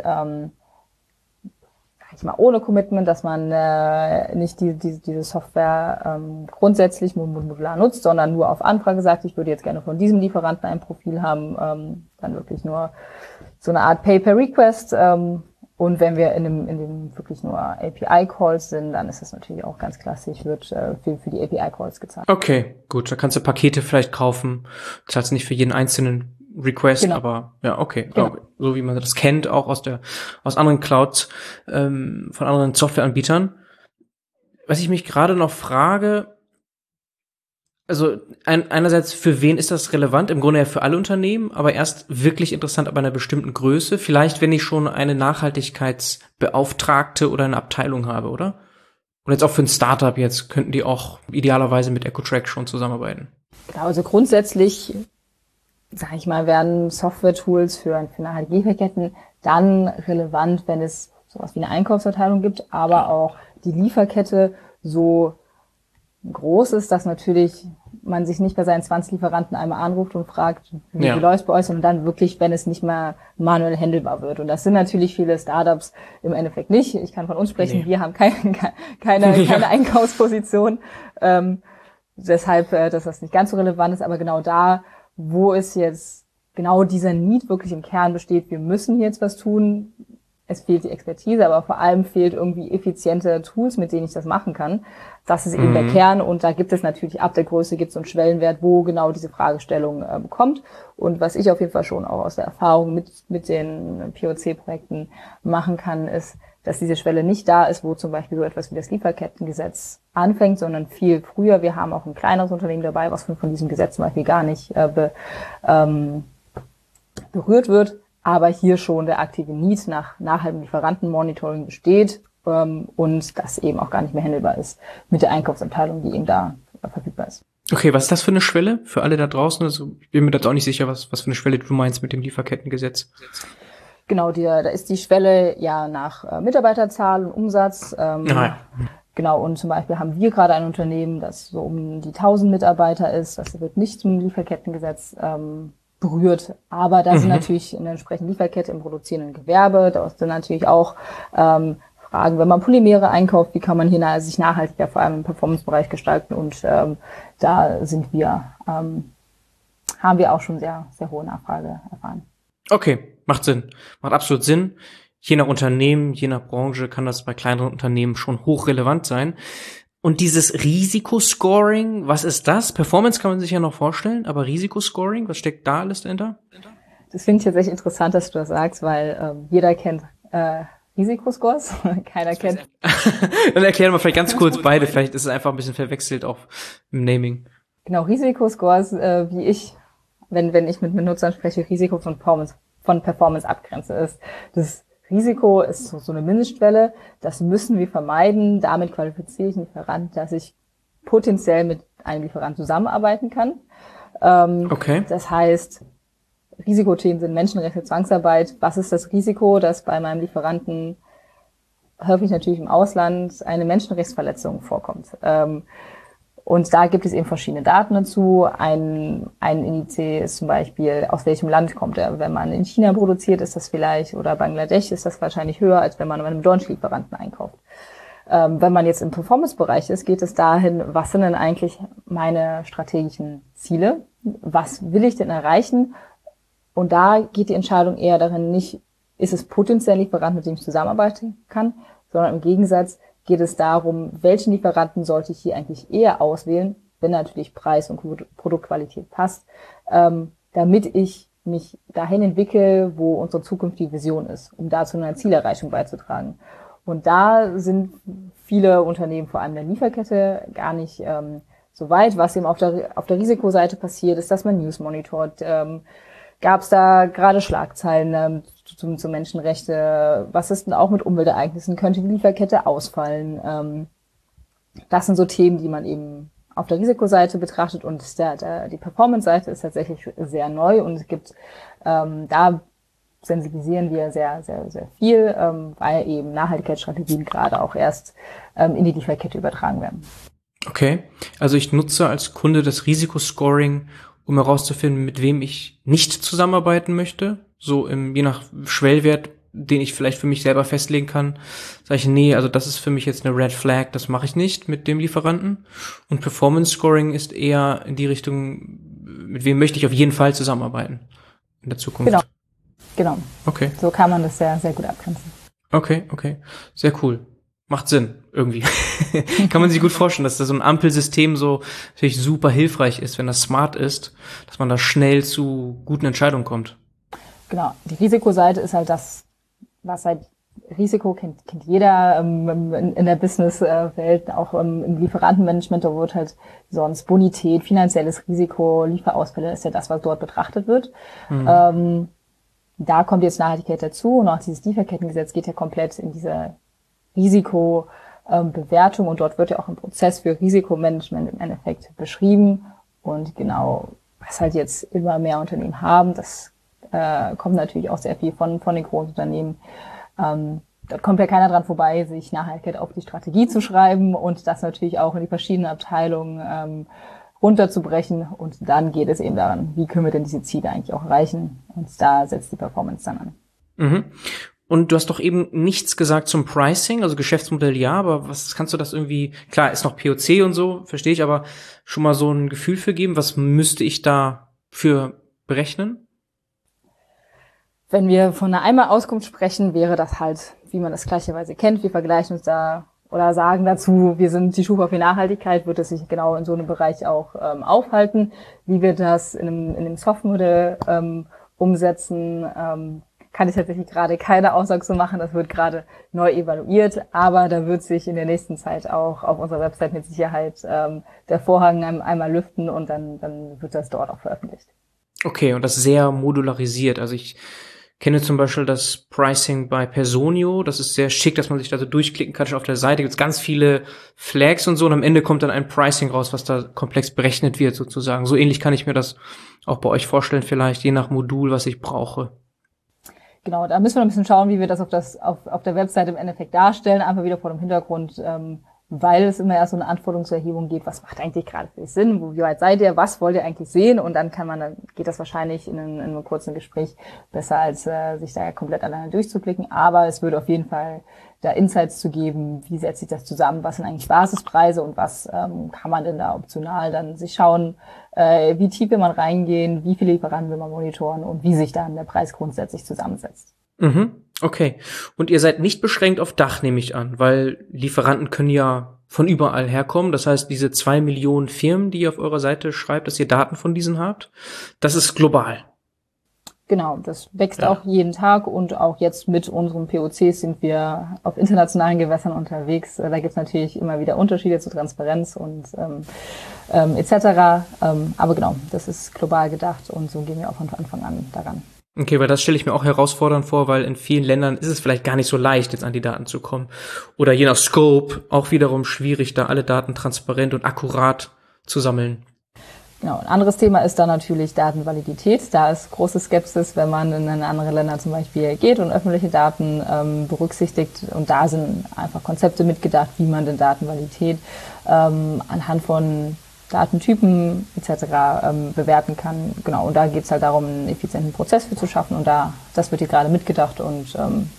ohne Commitment, dass man nicht diese Software grundsätzlich modular nutzt, sondern nur auf Anfrage sagt, ich würde jetzt gerne von diesem Lieferanten ein Profil haben, dann wirklich nur so eine Art Pay-per-Request. Und wenn wir in dem wirklich nur API-Calls sind, dann ist das natürlich auch ganz klassisch, wird für die API-Calls gezahlt. Okay, gut, da kannst du Pakete vielleicht kaufen, zahlst nicht für jeden einzelnen Request, genau. Aber ja, okay, genau. So wie man das kennt, auch aus anderen Clouds, von anderen Softwareanbietern. Was ich mich gerade noch frage, also einerseits, für wen ist das relevant? Im Grunde ja für alle Unternehmen, aber erst wirklich interessant ab einer bestimmten Größe. Vielleicht, wenn ich schon eine Nachhaltigkeitsbeauftragte oder eine Abteilung habe, oder? Und jetzt auch für ein Startup jetzt, könnten die auch idealerweise mit EcoTrack schon zusammenarbeiten. Genau, also grundsätzlich, sage ich mal, werden Software-Tools für nachhaltige Lieferketten dann relevant, wenn es sowas wie eine Einkaufsabteilung gibt, aber auch die Lieferkette so groß ist, dass natürlich man sich nicht bei seinen 20 Lieferanten einmal anruft und fragt, wie läuft es bei euch, sondern dann wirklich, wenn es nicht mehr manuell handelbar wird. Und das sind natürlich viele Startups im Endeffekt nicht. Ich kann von uns sprechen, wir haben keine Einkaufsposition. deshalb, dass das nicht ganz so relevant ist, aber genau da, wo es jetzt genau dieser Need wirklich im Kern besteht, wir müssen jetzt was tun. Es fehlt die Expertise, aber vor allem fehlt irgendwie effiziente Tools, mit denen ich das machen kann. Das ist eben der Kern und da gibt es natürlich ab der Größe gibt es so einen Schwellenwert, wo genau diese Fragestellung kommt. Und was ich auf jeden Fall schon auch aus der Erfahrung mit den POC-Projekten machen kann, ist, dass diese Schwelle nicht da ist, wo zum Beispiel so etwas wie das Lieferkettengesetz anfängt, sondern viel früher. Wir haben auch ein kleineres Unternehmen dabei, was von diesem Gesetz zum Beispiel gar nicht berührt wird, aber hier schon der aktive Need nach nachhaltigem Lieferantenmonitoring besteht und das eben auch gar nicht mehr handelbar ist mit der Einkaufsabteilung, die eben da verfügbar ist. Okay, was ist das für eine Schwelle für alle da draußen? Also ich bin mir da auch nicht sicher, was für eine Schwelle du meinst mit dem Lieferkettengesetz. Genau, da ist die Schwelle ja nach Mitarbeiterzahl und Umsatz. Genau, und zum Beispiel haben wir gerade ein Unternehmen, das so um die 1000 Mitarbeiter ist. Das wird nicht zum Lieferkettengesetz berührt. Aber da sind natürlich eine entsprechende Lieferkette im produzierenden Gewerbe. Da sind natürlich auch Fragen, wenn man Polymere einkauft, wie kann man hier sich nachhaltiger vor allem im Performance-Bereich gestalten. Und da sind haben wir auch schon sehr, sehr hohe Nachfrage erfahren. Okay, macht Sinn. Macht absolut Sinn. Je nach Unternehmen, je nach Branche kann das bei kleineren Unternehmen schon hochrelevant sein. Und dieses Risikoscoring, was ist das? Performance kann man sich ja noch vorstellen, aber Risikoscoring, was steckt da alles dahinter? Das finde ich tatsächlich interessant, dass du das sagst, weil jeder kennt Risikoscores, keiner kennt. Dann erklären wir vielleicht ganz kurz beide, vielleicht ist es einfach ein bisschen verwechselt auch im Naming. Genau, Risikoscores, wie ich, wenn ich mit Benutzern spreche, Risiko von Performance abgrenze, ist das Risiko ist so eine Mindestschwelle, das müssen wir vermeiden. Damit qualifiziere ich einen Lieferant, dass ich potenziell mit einem Lieferant zusammenarbeiten kann. Okay. Das heißt, Risikothemen sind Menschenrechte, Zwangsarbeit. Was ist das Risiko, dass bei meinem Lieferanten, häufig natürlich im Ausland, eine Menschenrechtsverletzung vorkommt? Und da gibt es eben verschiedene Daten dazu. Ein Indiz ist zum Beispiel, aus welchem Land kommt er. Wenn man in China produziert, ist das vielleicht, oder Bangladesch, ist das wahrscheinlich höher, als wenn man bei einem deutschen Lieferanten einkauft. Wenn man jetzt im Performance-Bereich ist, geht es dahin, was sind denn eigentlich meine strategischen Ziele? Was will ich denn erreichen? Und da geht die Entscheidung eher darin, nicht, ist es potenziell ein Lieferant, mit dem ich zusammenarbeiten kann, sondern im Gegensatz geht es darum, welchen Lieferanten sollte ich hier eigentlich eher auswählen, wenn natürlich Preis und Produktqualität passt, damit ich mich dahin entwickle, wo unsere zukünftige Vision ist, um dazu einer Zielerreichung beizutragen. Und da sind viele Unternehmen, vor allem der Lieferkette, gar nicht so weit. Was eben auf der Risikoseite passiert, ist, dass man News monitort. Gab es da gerade Schlagzeilen zu Menschenrechte? Was ist denn auch mit Umweltereignissen? Könnte die Lieferkette ausfallen? Das sind so Themen, die man eben auf der Risikoseite betrachtet und die Performance-Seite ist tatsächlich sehr neu und es gibt da sensibilisieren wir sehr, sehr, sehr viel, weil eben Nachhaltigkeitsstrategien gerade auch erst in die Lieferkette übertragen werden. Okay, also ich nutze als Kunde das Risikoscoring, um herauszufinden, mit wem ich nicht zusammenarbeiten möchte. So je nach Schwellwert, den ich vielleicht für mich selber festlegen kann, sage ich, nee, also das ist für mich jetzt eine Red Flag, das mache ich nicht mit dem Lieferanten. Und Performance Scoring ist eher in die Richtung, mit wem möchte ich auf jeden Fall zusammenarbeiten in der Zukunft. Genau. Okay. So kann man das sehr, sehr gut abgrenzen. Okay. Sehr cool. Macht Sinn, irgendwie. Kann man sich gut vorstellen, dass da so ein Ampelsystem so natürlich super hilfreich ist, wenn das smart ist, dass man da schnell zu guten Entscheidungen kommt. Genau. Die Risikoseite ist halt das, was halt Risiko kennt jeder in der Businesswelt, auch im Lieferantenmanagement, da wird halt sonst Bonität, finanzielles Risiko, Lieferausfälle ist ja das, was dort betrachtet wird. Da kommt jetzt Nachhaltigkeit dazu und auch dieses Lieferkettengesetz geht ja komplett in diese Risikobewertung und dort wird ja auch ein Prozess für Risikomanagement im Endeffekt beschrieben und genau, was halt jetzt immer mehr Unternehmen haben, das kommt natürlich auch sehr viel von den großen Unternehmen. Dort kommt ja keiner dran vorbei, sich Nachhaltigkeit auf die Strategie zu schreiben und das natürlich auch in die verschiedenen Abteilungen runterzubrechen und dann geht es eben daran, wie können wir denn diese Ziele eigentlich auch erreichen und da setzt die Performance dann an. Mhm. Und du hast doch eben nichts gesagt zum Pricing, also Geschäftsmodell ja, aber was kannst du das irgendwie, klar, ist noch POC und so, verstehe ich, aber schon mal so ein Gefühl für geben, was müsste ich da für berechnen? Wenn wir von einer Einmalauskunft sprechen, wäre das halt, wie man das gleicherweise kennt. Wir vergleichen uns da oder sagen dazu, wir sind die Schufa für Nachhaltigkeit, wird es sich genau in so einem Bereich auch aufhalten. Wie wir das in einem Softmodell umsetzen, kann ich tatsächlich gerade keine Aussage zu machen. Das wird gerade neu evaluiert, aber da wird sich in der nächsten Zeit auch auf unserer Website mit Sicherheit der Vorhang einmal lüften und dann wird das dort auch veröffentlicht. Okay, und das sehr modularisiert. Also ich kenne zum Beispiel das Pricing bei Personio. Das ist sehr schick, dass man sich da so durchklicken kann. Schon auf der Seite gibt es ganz viele Flags und so. Und am Ende kommt dann ein Pricing raus, was da komplex berechnet wird sozusagen. So ähnlich kann ich mir das auch bei euch vorstellen vielleicht, je nach Modul, was ich brauche. Genau, da müssen wir ein bisschen schauen, wie wir das auf der Webseite im Endeffekt darstellen. Einfach wieder vor dem Hintergrund, weil es immer erst so eine Anforderungserhebung gibt, was macht eigentlich gerade für euch Sinn, wie weit seid ihr, was wollt ihr eigentlich sehen, und dann geht das wahrscheinlich in einem kurzen Gespräch besser, als sich da komplett alleine durchzublicken, aber es würde auf jeden Fall da Insights zu geben, wie setzt sich das zusammen, was sind eigentlich Basispreise und was kann man denn da optional dann sich schauen, wie tief will man reingehen, wie viele Lieferanten will man monitoren und wie sich dann der Preis grundsätzlich zusammensetzt. Mhm. Okay. Und ihr seid nicht beschränkt auf Dach, nehme ich an, weil Lieferanten können ja von überall herkommen. Das heißt, diese 2 Millionen Firmen, die ihr auf eurer Seite schreibt, dass ihr Daten von diesen habt, das ist global. Genau, das wächst auch jeden Tag, und auch jetzt mit unseren POCs sind wir auf internationalen Gewässern unterwegs. Da gibt es natürlich immer wieder Unterschiede zur Transparenz und etc. Aber genau, das ist global gedacht, und so gehen wir auch von Anfang an daran. Okay, weil das stelle ich mir auch herausfordernd vor, weil in vielen Ländern ist es vielleicht gar nicht so leicht, jetzt an die Daten zu kommen. Oder je nach Scope auch wiederum schwierig, da alle Daten transparent und akkurat zu sammeln. Genau, ein anderes Thema ist da natürlich Datenvalidität. Da ist große Skepsis, wenn man in andere Länder zum Beispiel geht und öffentliche Daten berücksichtigt. Und da sind einfach Konzepte mitgedacht, wie man denn Datenvalidität anhand von Datentypen etc. Bewerten kann. Genau, und da geht es halt darum, einen effizienten Prozess für zu schaffen. Und das wird hier gerade mitgedacht und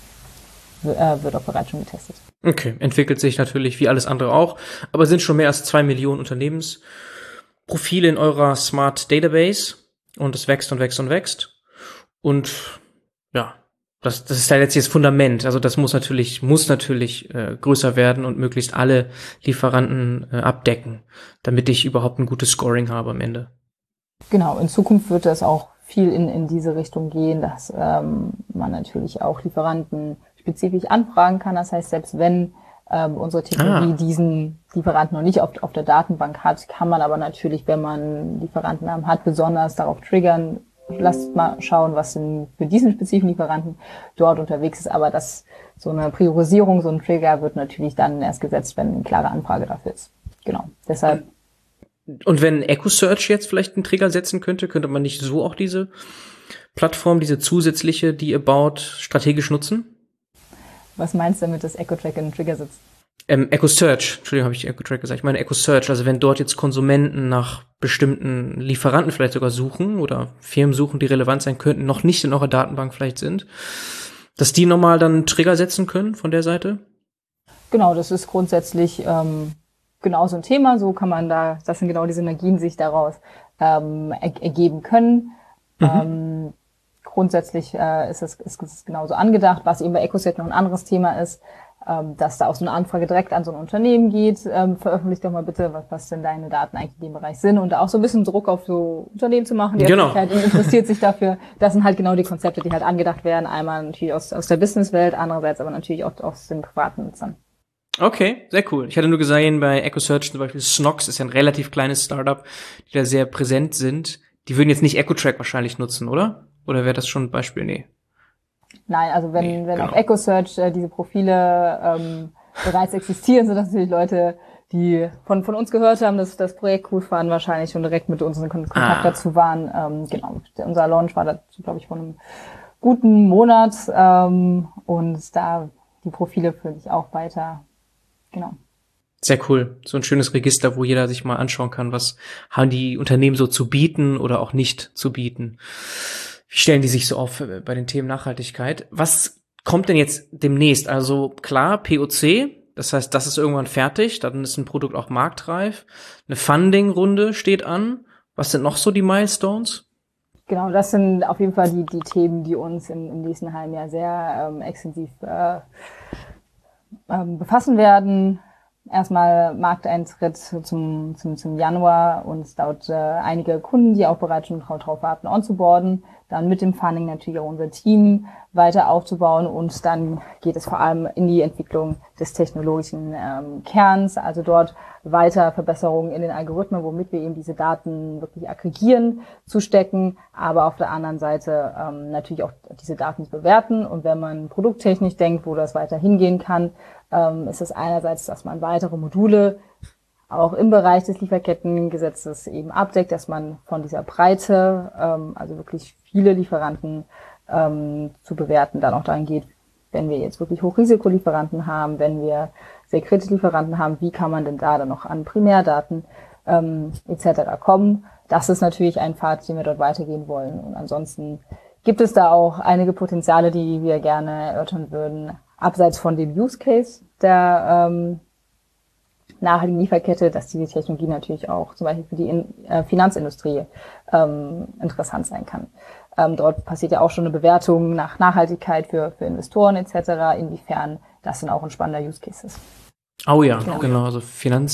wird auch bereits schon getestet. Okay, entwickelt sich natürlich wie alles andere auch, aber sind schon mehr als 2 Millionen Unternehmensprofile in eurer Smart Database, und es wächst und wächst und wächst. Und ja, das ist ja letztlich das Fundament. Also das muss natürlich größer werden und möglichst alle Lieferanten abdecken, damit ich überhaupt ein gutes Scoring habe am Ende. Genau, in Zukunft wird das auch viel in diese Richtung gehen, dass man natürlich auch Lieferanten spezifisch anfragen kann. Das heißt, selbst wenn unsere Technologie diesen Lieferanten noch nicht auf der Datenbank hat, kann man aber natürlich, wenn man Lieferantennamen hat, besonders darauf triggern, lasst mal schauen, was denn für diesen spezifischen Lieferanten dort unterwegs ist. Aber so eine Priorisierung, so ein Trigger wird natürlich dann erst gesetzt, wenn eine klare Anfrage dafür ist. Genau, deshalb. Und wenn EchoSearch jetzt vielleicht einen Trigger setzen könnte man nicht so auch diese Plattform, diese zusätzliche, die ihr baut, strategisch nutzen? Was meinst du damit, dass EchoTrack einen Trigger setzt? EchoSearch, Entschuldigung, habe ich EchoTrack gesagt. Ich meine EchoSearch, also wenn dort jetzt Konsumenten nach bestimmten Lieferanten vielleicht sogar suchen oder Firmen suchen, die relevant sein könnten, noch nicht in eurer Datenbank vielleicht sind, dass die nochmal dann einen Trigger setzen können von der Seite? Genau, das ist grundsätzlich genau so ein Thema. So kann man das sind genau die Synergien, die sich daraus ergeben können. Grundsätzlich ist es genauso angedacht. Was eben bei EchoSearch noch ein anderes Thema ist, dass da auch so eine Anfrage direkt an so ein Unternehmen geht, veröffentlicht doch mal bitte, was denn deine Daten eigentlich in dem Bereich sind, und da auch so ein bisschen Druck auf so Unternehmen zu machen, die Öffentlichkeit interessiert sich dafür. Das sind halt genau die Konzepte, die halt angedacht werden, einmal natürlich aus der Businesswelt, andererseits aber natürlich auch aus den privaten Nutzern. Okay, sehr cool. Ich hatte nur gesehen, bei EchoSearch zum Beispiel Snox ist ja ein relativ kleines Startup, die da sehr präsent sind. Die würden jetzt nicht EchoTrack wahrscheinlich nutzen, oder? Oder wäre das schon ein Beispiel? Nee. Nein, also wenn auf EchoSearch diese Profile bereits existieren, sind das natürlich Leute, die von uns gehört haben, dass das Projekt cool fanden, wahrscheinlich schon direkt mit uns in Kontakt dazu waren. Genau, unser Launch war dazu, glaube ich, vor einem guten Monat, und da die Profile führe ich auch weiter. Genau. Sehr cool. So ein schönes Register, wo jeder sich mal anschauen kann, was haben die Unternehmen so zu bieten oder auch nicht zu bieten. Wie stellen die sich so auf bei den Themen Nachhaltigkeit? Was kommt denn jetzt demnächst? Also klar, POC, das heißt, das ist irgendwann fertig, dann ist ein Produkt auch marktreif. Eine Funding-Runde steht an. Was sind noch so die Milestones? Genau, das sind auf jeden Fall die Themen, die uns im nächsten halben Jahr sehr extensiv befassen werden. Erstmal Markteintritt zum Januar und es dauert einige Kunden, die auch bereits schon drauf warten, onzuboarden. Dann mit dem Funding natürlich auch unser Team weiter aufzubauen und dann geht es vor allem in die Entwicklung des technologischen Kerns, also dort weiter Verbesserungen in den Algorithmen, womit wir eben diese Daten wirklich aggregieren, zu stecken, aber auf der anderen Seite natürlich auch diese Daten zu bewerten. Und wenn man produkttechnisch denkt, wo das weiter hingehen kann, ist es einerseits, dass man weitere Module auch im Bereich des Lieferkettengesetzes eben abdeckt, dass man von dieser Breite, also wirklich viele Lieferanten zu bewerten, dann auch dahin geht, wenn wir jetzt wirklich Hochrisikolieferanten haben, wenn wir sehr kritische Lieferanten haben, wie kann man denn da dann noch an Primärdaten etc. kommen. Das ist natürlich ein Pfad, den wir dort weitergehen wollen. Und ansonsten gibt es da auch einige Potenziale, die wir gerne erörtern würden, abseits von dem Use Case der nachhaltigen Lieferkette, dass diese Technologie natürlich auch zum Beispiel für die Finanzindustrie interessant sein kann. Dort passiert ja auch schon eine Bewertung nach Nachhaltigkeit für Investoren etc., inwiefern das dann auch ein spannender Use Case ist. Oh ja, genau. Also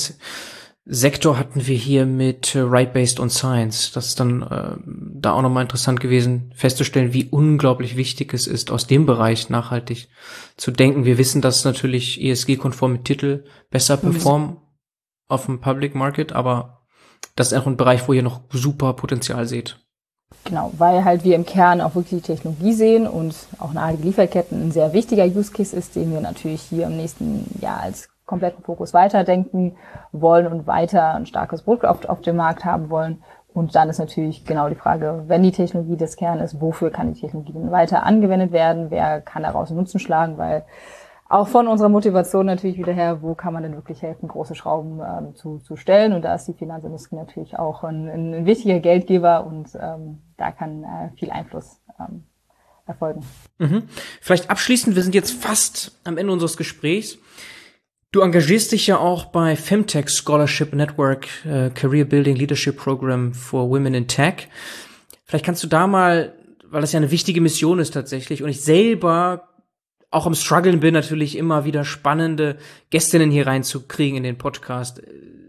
Finanzsektor hatten wir hier mit Right Based on Science. Das ist dann da auch nochmal interessant gewesen, festzustellen, wie unglaublich wichtig es ist, aus dem Bereich nachhaltig zu denken. Wir wissen, dass natürlich ESG-konforme Titel besser performen auf dem Public Market, aber das ist auch ein Bereich, wo ihr noch super Potenzial seht. Genau, weil halt wir im Kern auch wirklich die Technologie sehen und auch nachhaltige Lieferketten ein sehr wichtiger Use Case ist, den wir natürlich hier im nächsten Jahr als kompletten Fokus weiterdenken wollen und weiter ein starkes Produkt auf dem Markt haben wollen. Und dann ist natürlich genau die Frage, wenn die Technologie das Kern ist, wofür kann die Technologie denn weiter angewendet werden? Wer kann daraus einen Nutzen schlagen? Weil auch von unserer Motivation natürlich wieder her, wo kann man denn wirklich helfen, große Schrauben zu stellen? Und da ist die Finanzindustrie natürlich auch ein wichtiger Geldgeber und da kann viel Einfluss erfolgen. Vielleicht abschließend, wir sind jetzt fast am Ende unseres Gesprächs. Du engagierst dich ja auch bei Femtech Scholarship Network, Career Building Leadership Program for Women in Tech. Vielleicht kannst du da mal, weil das ja eine wichtige Mission ist tatsächlich und ich selber auch am Struggeln bin, natürlich immer wieder spannende Gästinnen hier reinzukriegen in den Podcast.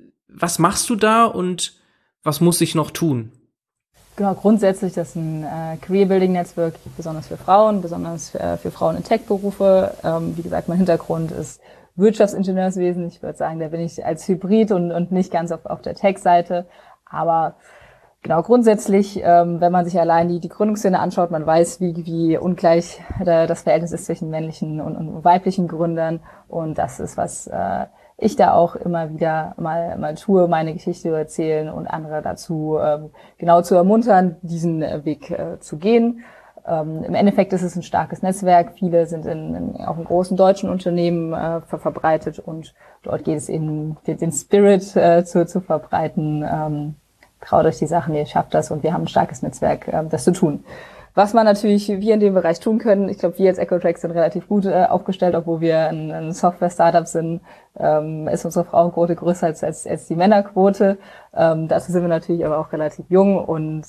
Was machst du da und was muss ich noch tun? Genau, grundsätzlich das ist ein Career-Building-Netzwerk, besonders für Frauen, besonders für Frauen in Tech-Berufe. Wie gesagt, mein Hintergrund ist Wirtschaftsingenieurswesen. Ich würde sagen, da bin ich als Hybrid und nicht ganz auf der Tech-Seite. Aber genau, grundsätzlich, wenn man sich allein die Gründungsszene anschaut, man weiß, wie ungleich das Verhältnis ist zwischen männlichen und weiblichen Gründern. Und das ist, was ich da auch immer wieder mal tue, meine Geschichte zu erzählen und andere dazu genau zu ermuntern, diesen Weg zu gehen. Im Endeffekt ist es ein starkes Netzwerk. Viele sind auch in großen deutschen Unternehmen verbreitet und dort geht es eben, den Spirit zu verbreiten. Traut euch die Sachen, ihr schafft das und wir haben ein starkes Netzwerk, das zu tun. Was man natürlich, wir in dem Bereich tun können, ich glaube, wir als Ecotrack sind relativ gut aufgestellt, obwohl wir ein Software-Startup sind, ist unsere Frauenquote größer als die Männerquote. Dazu sind wir natürlich aber auch relativ jung und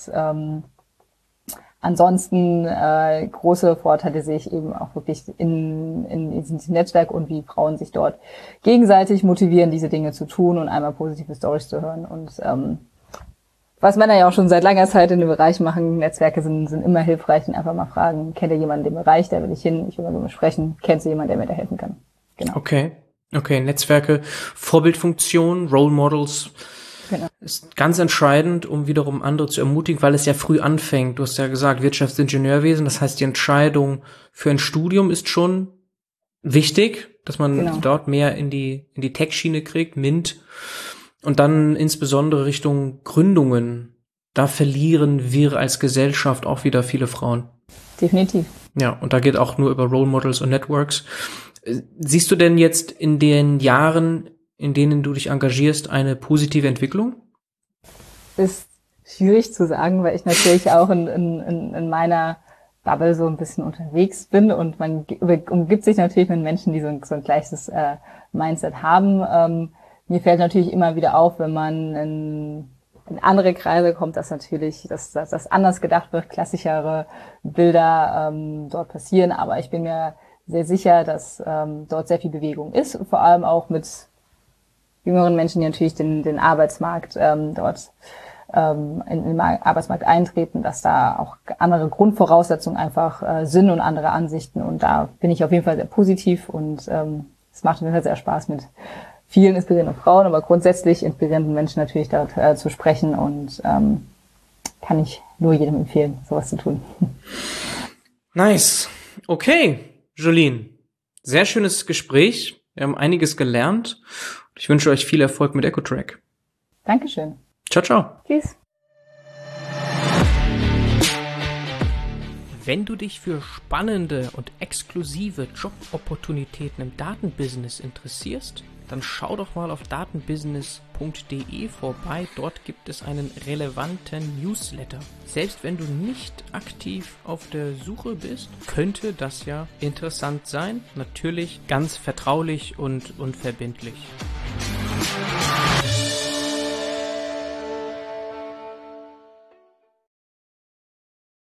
ansonsten große Vorteile sehe ich eben auch wirklich in diesem Netzwerk und wie Frauen sich dort gegenseitig motivieren, diese Dinge zu tun und einmal positive Stories zu hören und was Männer ja auch schon seit langer Zeit in dem Bereich machen, Netzwerke sind immer hilfreich und einfach mal fragen, kennt ihr jemanden in dem Bereich, da will ich hin, ich will mal mit ihm sprechen, kennst du jemanden, der mir da helfen kann? Genau. Okay, Netzwerke, Vorbildfunktion, Role Models, genau, ist ganz entscheidend, um wiederum andere zu ermutigen, weil es ja früh anfängt. Du hast ja gesagt, Wirtschaftsingenieurwesen, das heißt, die Entscheidung für ein Studium ist schon wichtig, dass man dort mehr in die Tech-Schiene kriegt, MINT. Und dann insbesondere Richtung Gründungen. Da verlieren wir als Gesellschaft auch wieder viele Frauen. Definitiv. Ja, und da geht auch nur über Role Models und Networks. Siehst du denn jetzt in den Jahren, in denen du dich engagierst, eine positive Entwicklung? Ist schwierig zu sagen, weil ich natürlich auch in meiner Bubble so ein bisschen unterwegs bin und man umgibt sich natürlich mit Menschen, die so ein gleiches Mindset haben. Mir fällt natürlich immer wieder auf, wenn man in andere Kreise kommt, dass natürlich, dass anders gedacht wird, klassischere Bilder dort passieren. Aber ich bin mir sehr sicher, dass dort sehr viel Bewegung ist, vor allem auch mit jüngeren Menschen, die natürlich den Arbeitsmarkt dort in den Arbeitsmarkt eintreten, dass da auch andere Grundvoraussetzungen einfach sind und andere Ansichten. Und da bin ich auf jeden Fall sehr positiv und es macht mir sehr Spaß mit vielen inspirierenden Frauen, aber grundsätzlich inspirierenden Menschen natürlich dort zu sprechen und kann ich nur jedem empfehlen, sowas zu tun. Nice. Okay, Jolene. Sehr schönes Gespräch. Wir haben einiges gelernt. Ich wünsche euch viel Erfolg mit EcoTrack. Dankeschön. Ciao, ciao. Tschüss. Wenn du dich für spannende und exklusive Jobopportunitäten im Datenbusiness interessierst, dann schau doch mal auf datenbusiness.de vorbei. Dort gibt es einen relevanten Newsletter. Selbst wenn du nicht aktiv auf der Suche bist, könnte das ja interessant sein. Natürlich ganz vertraulich und unverbindlich.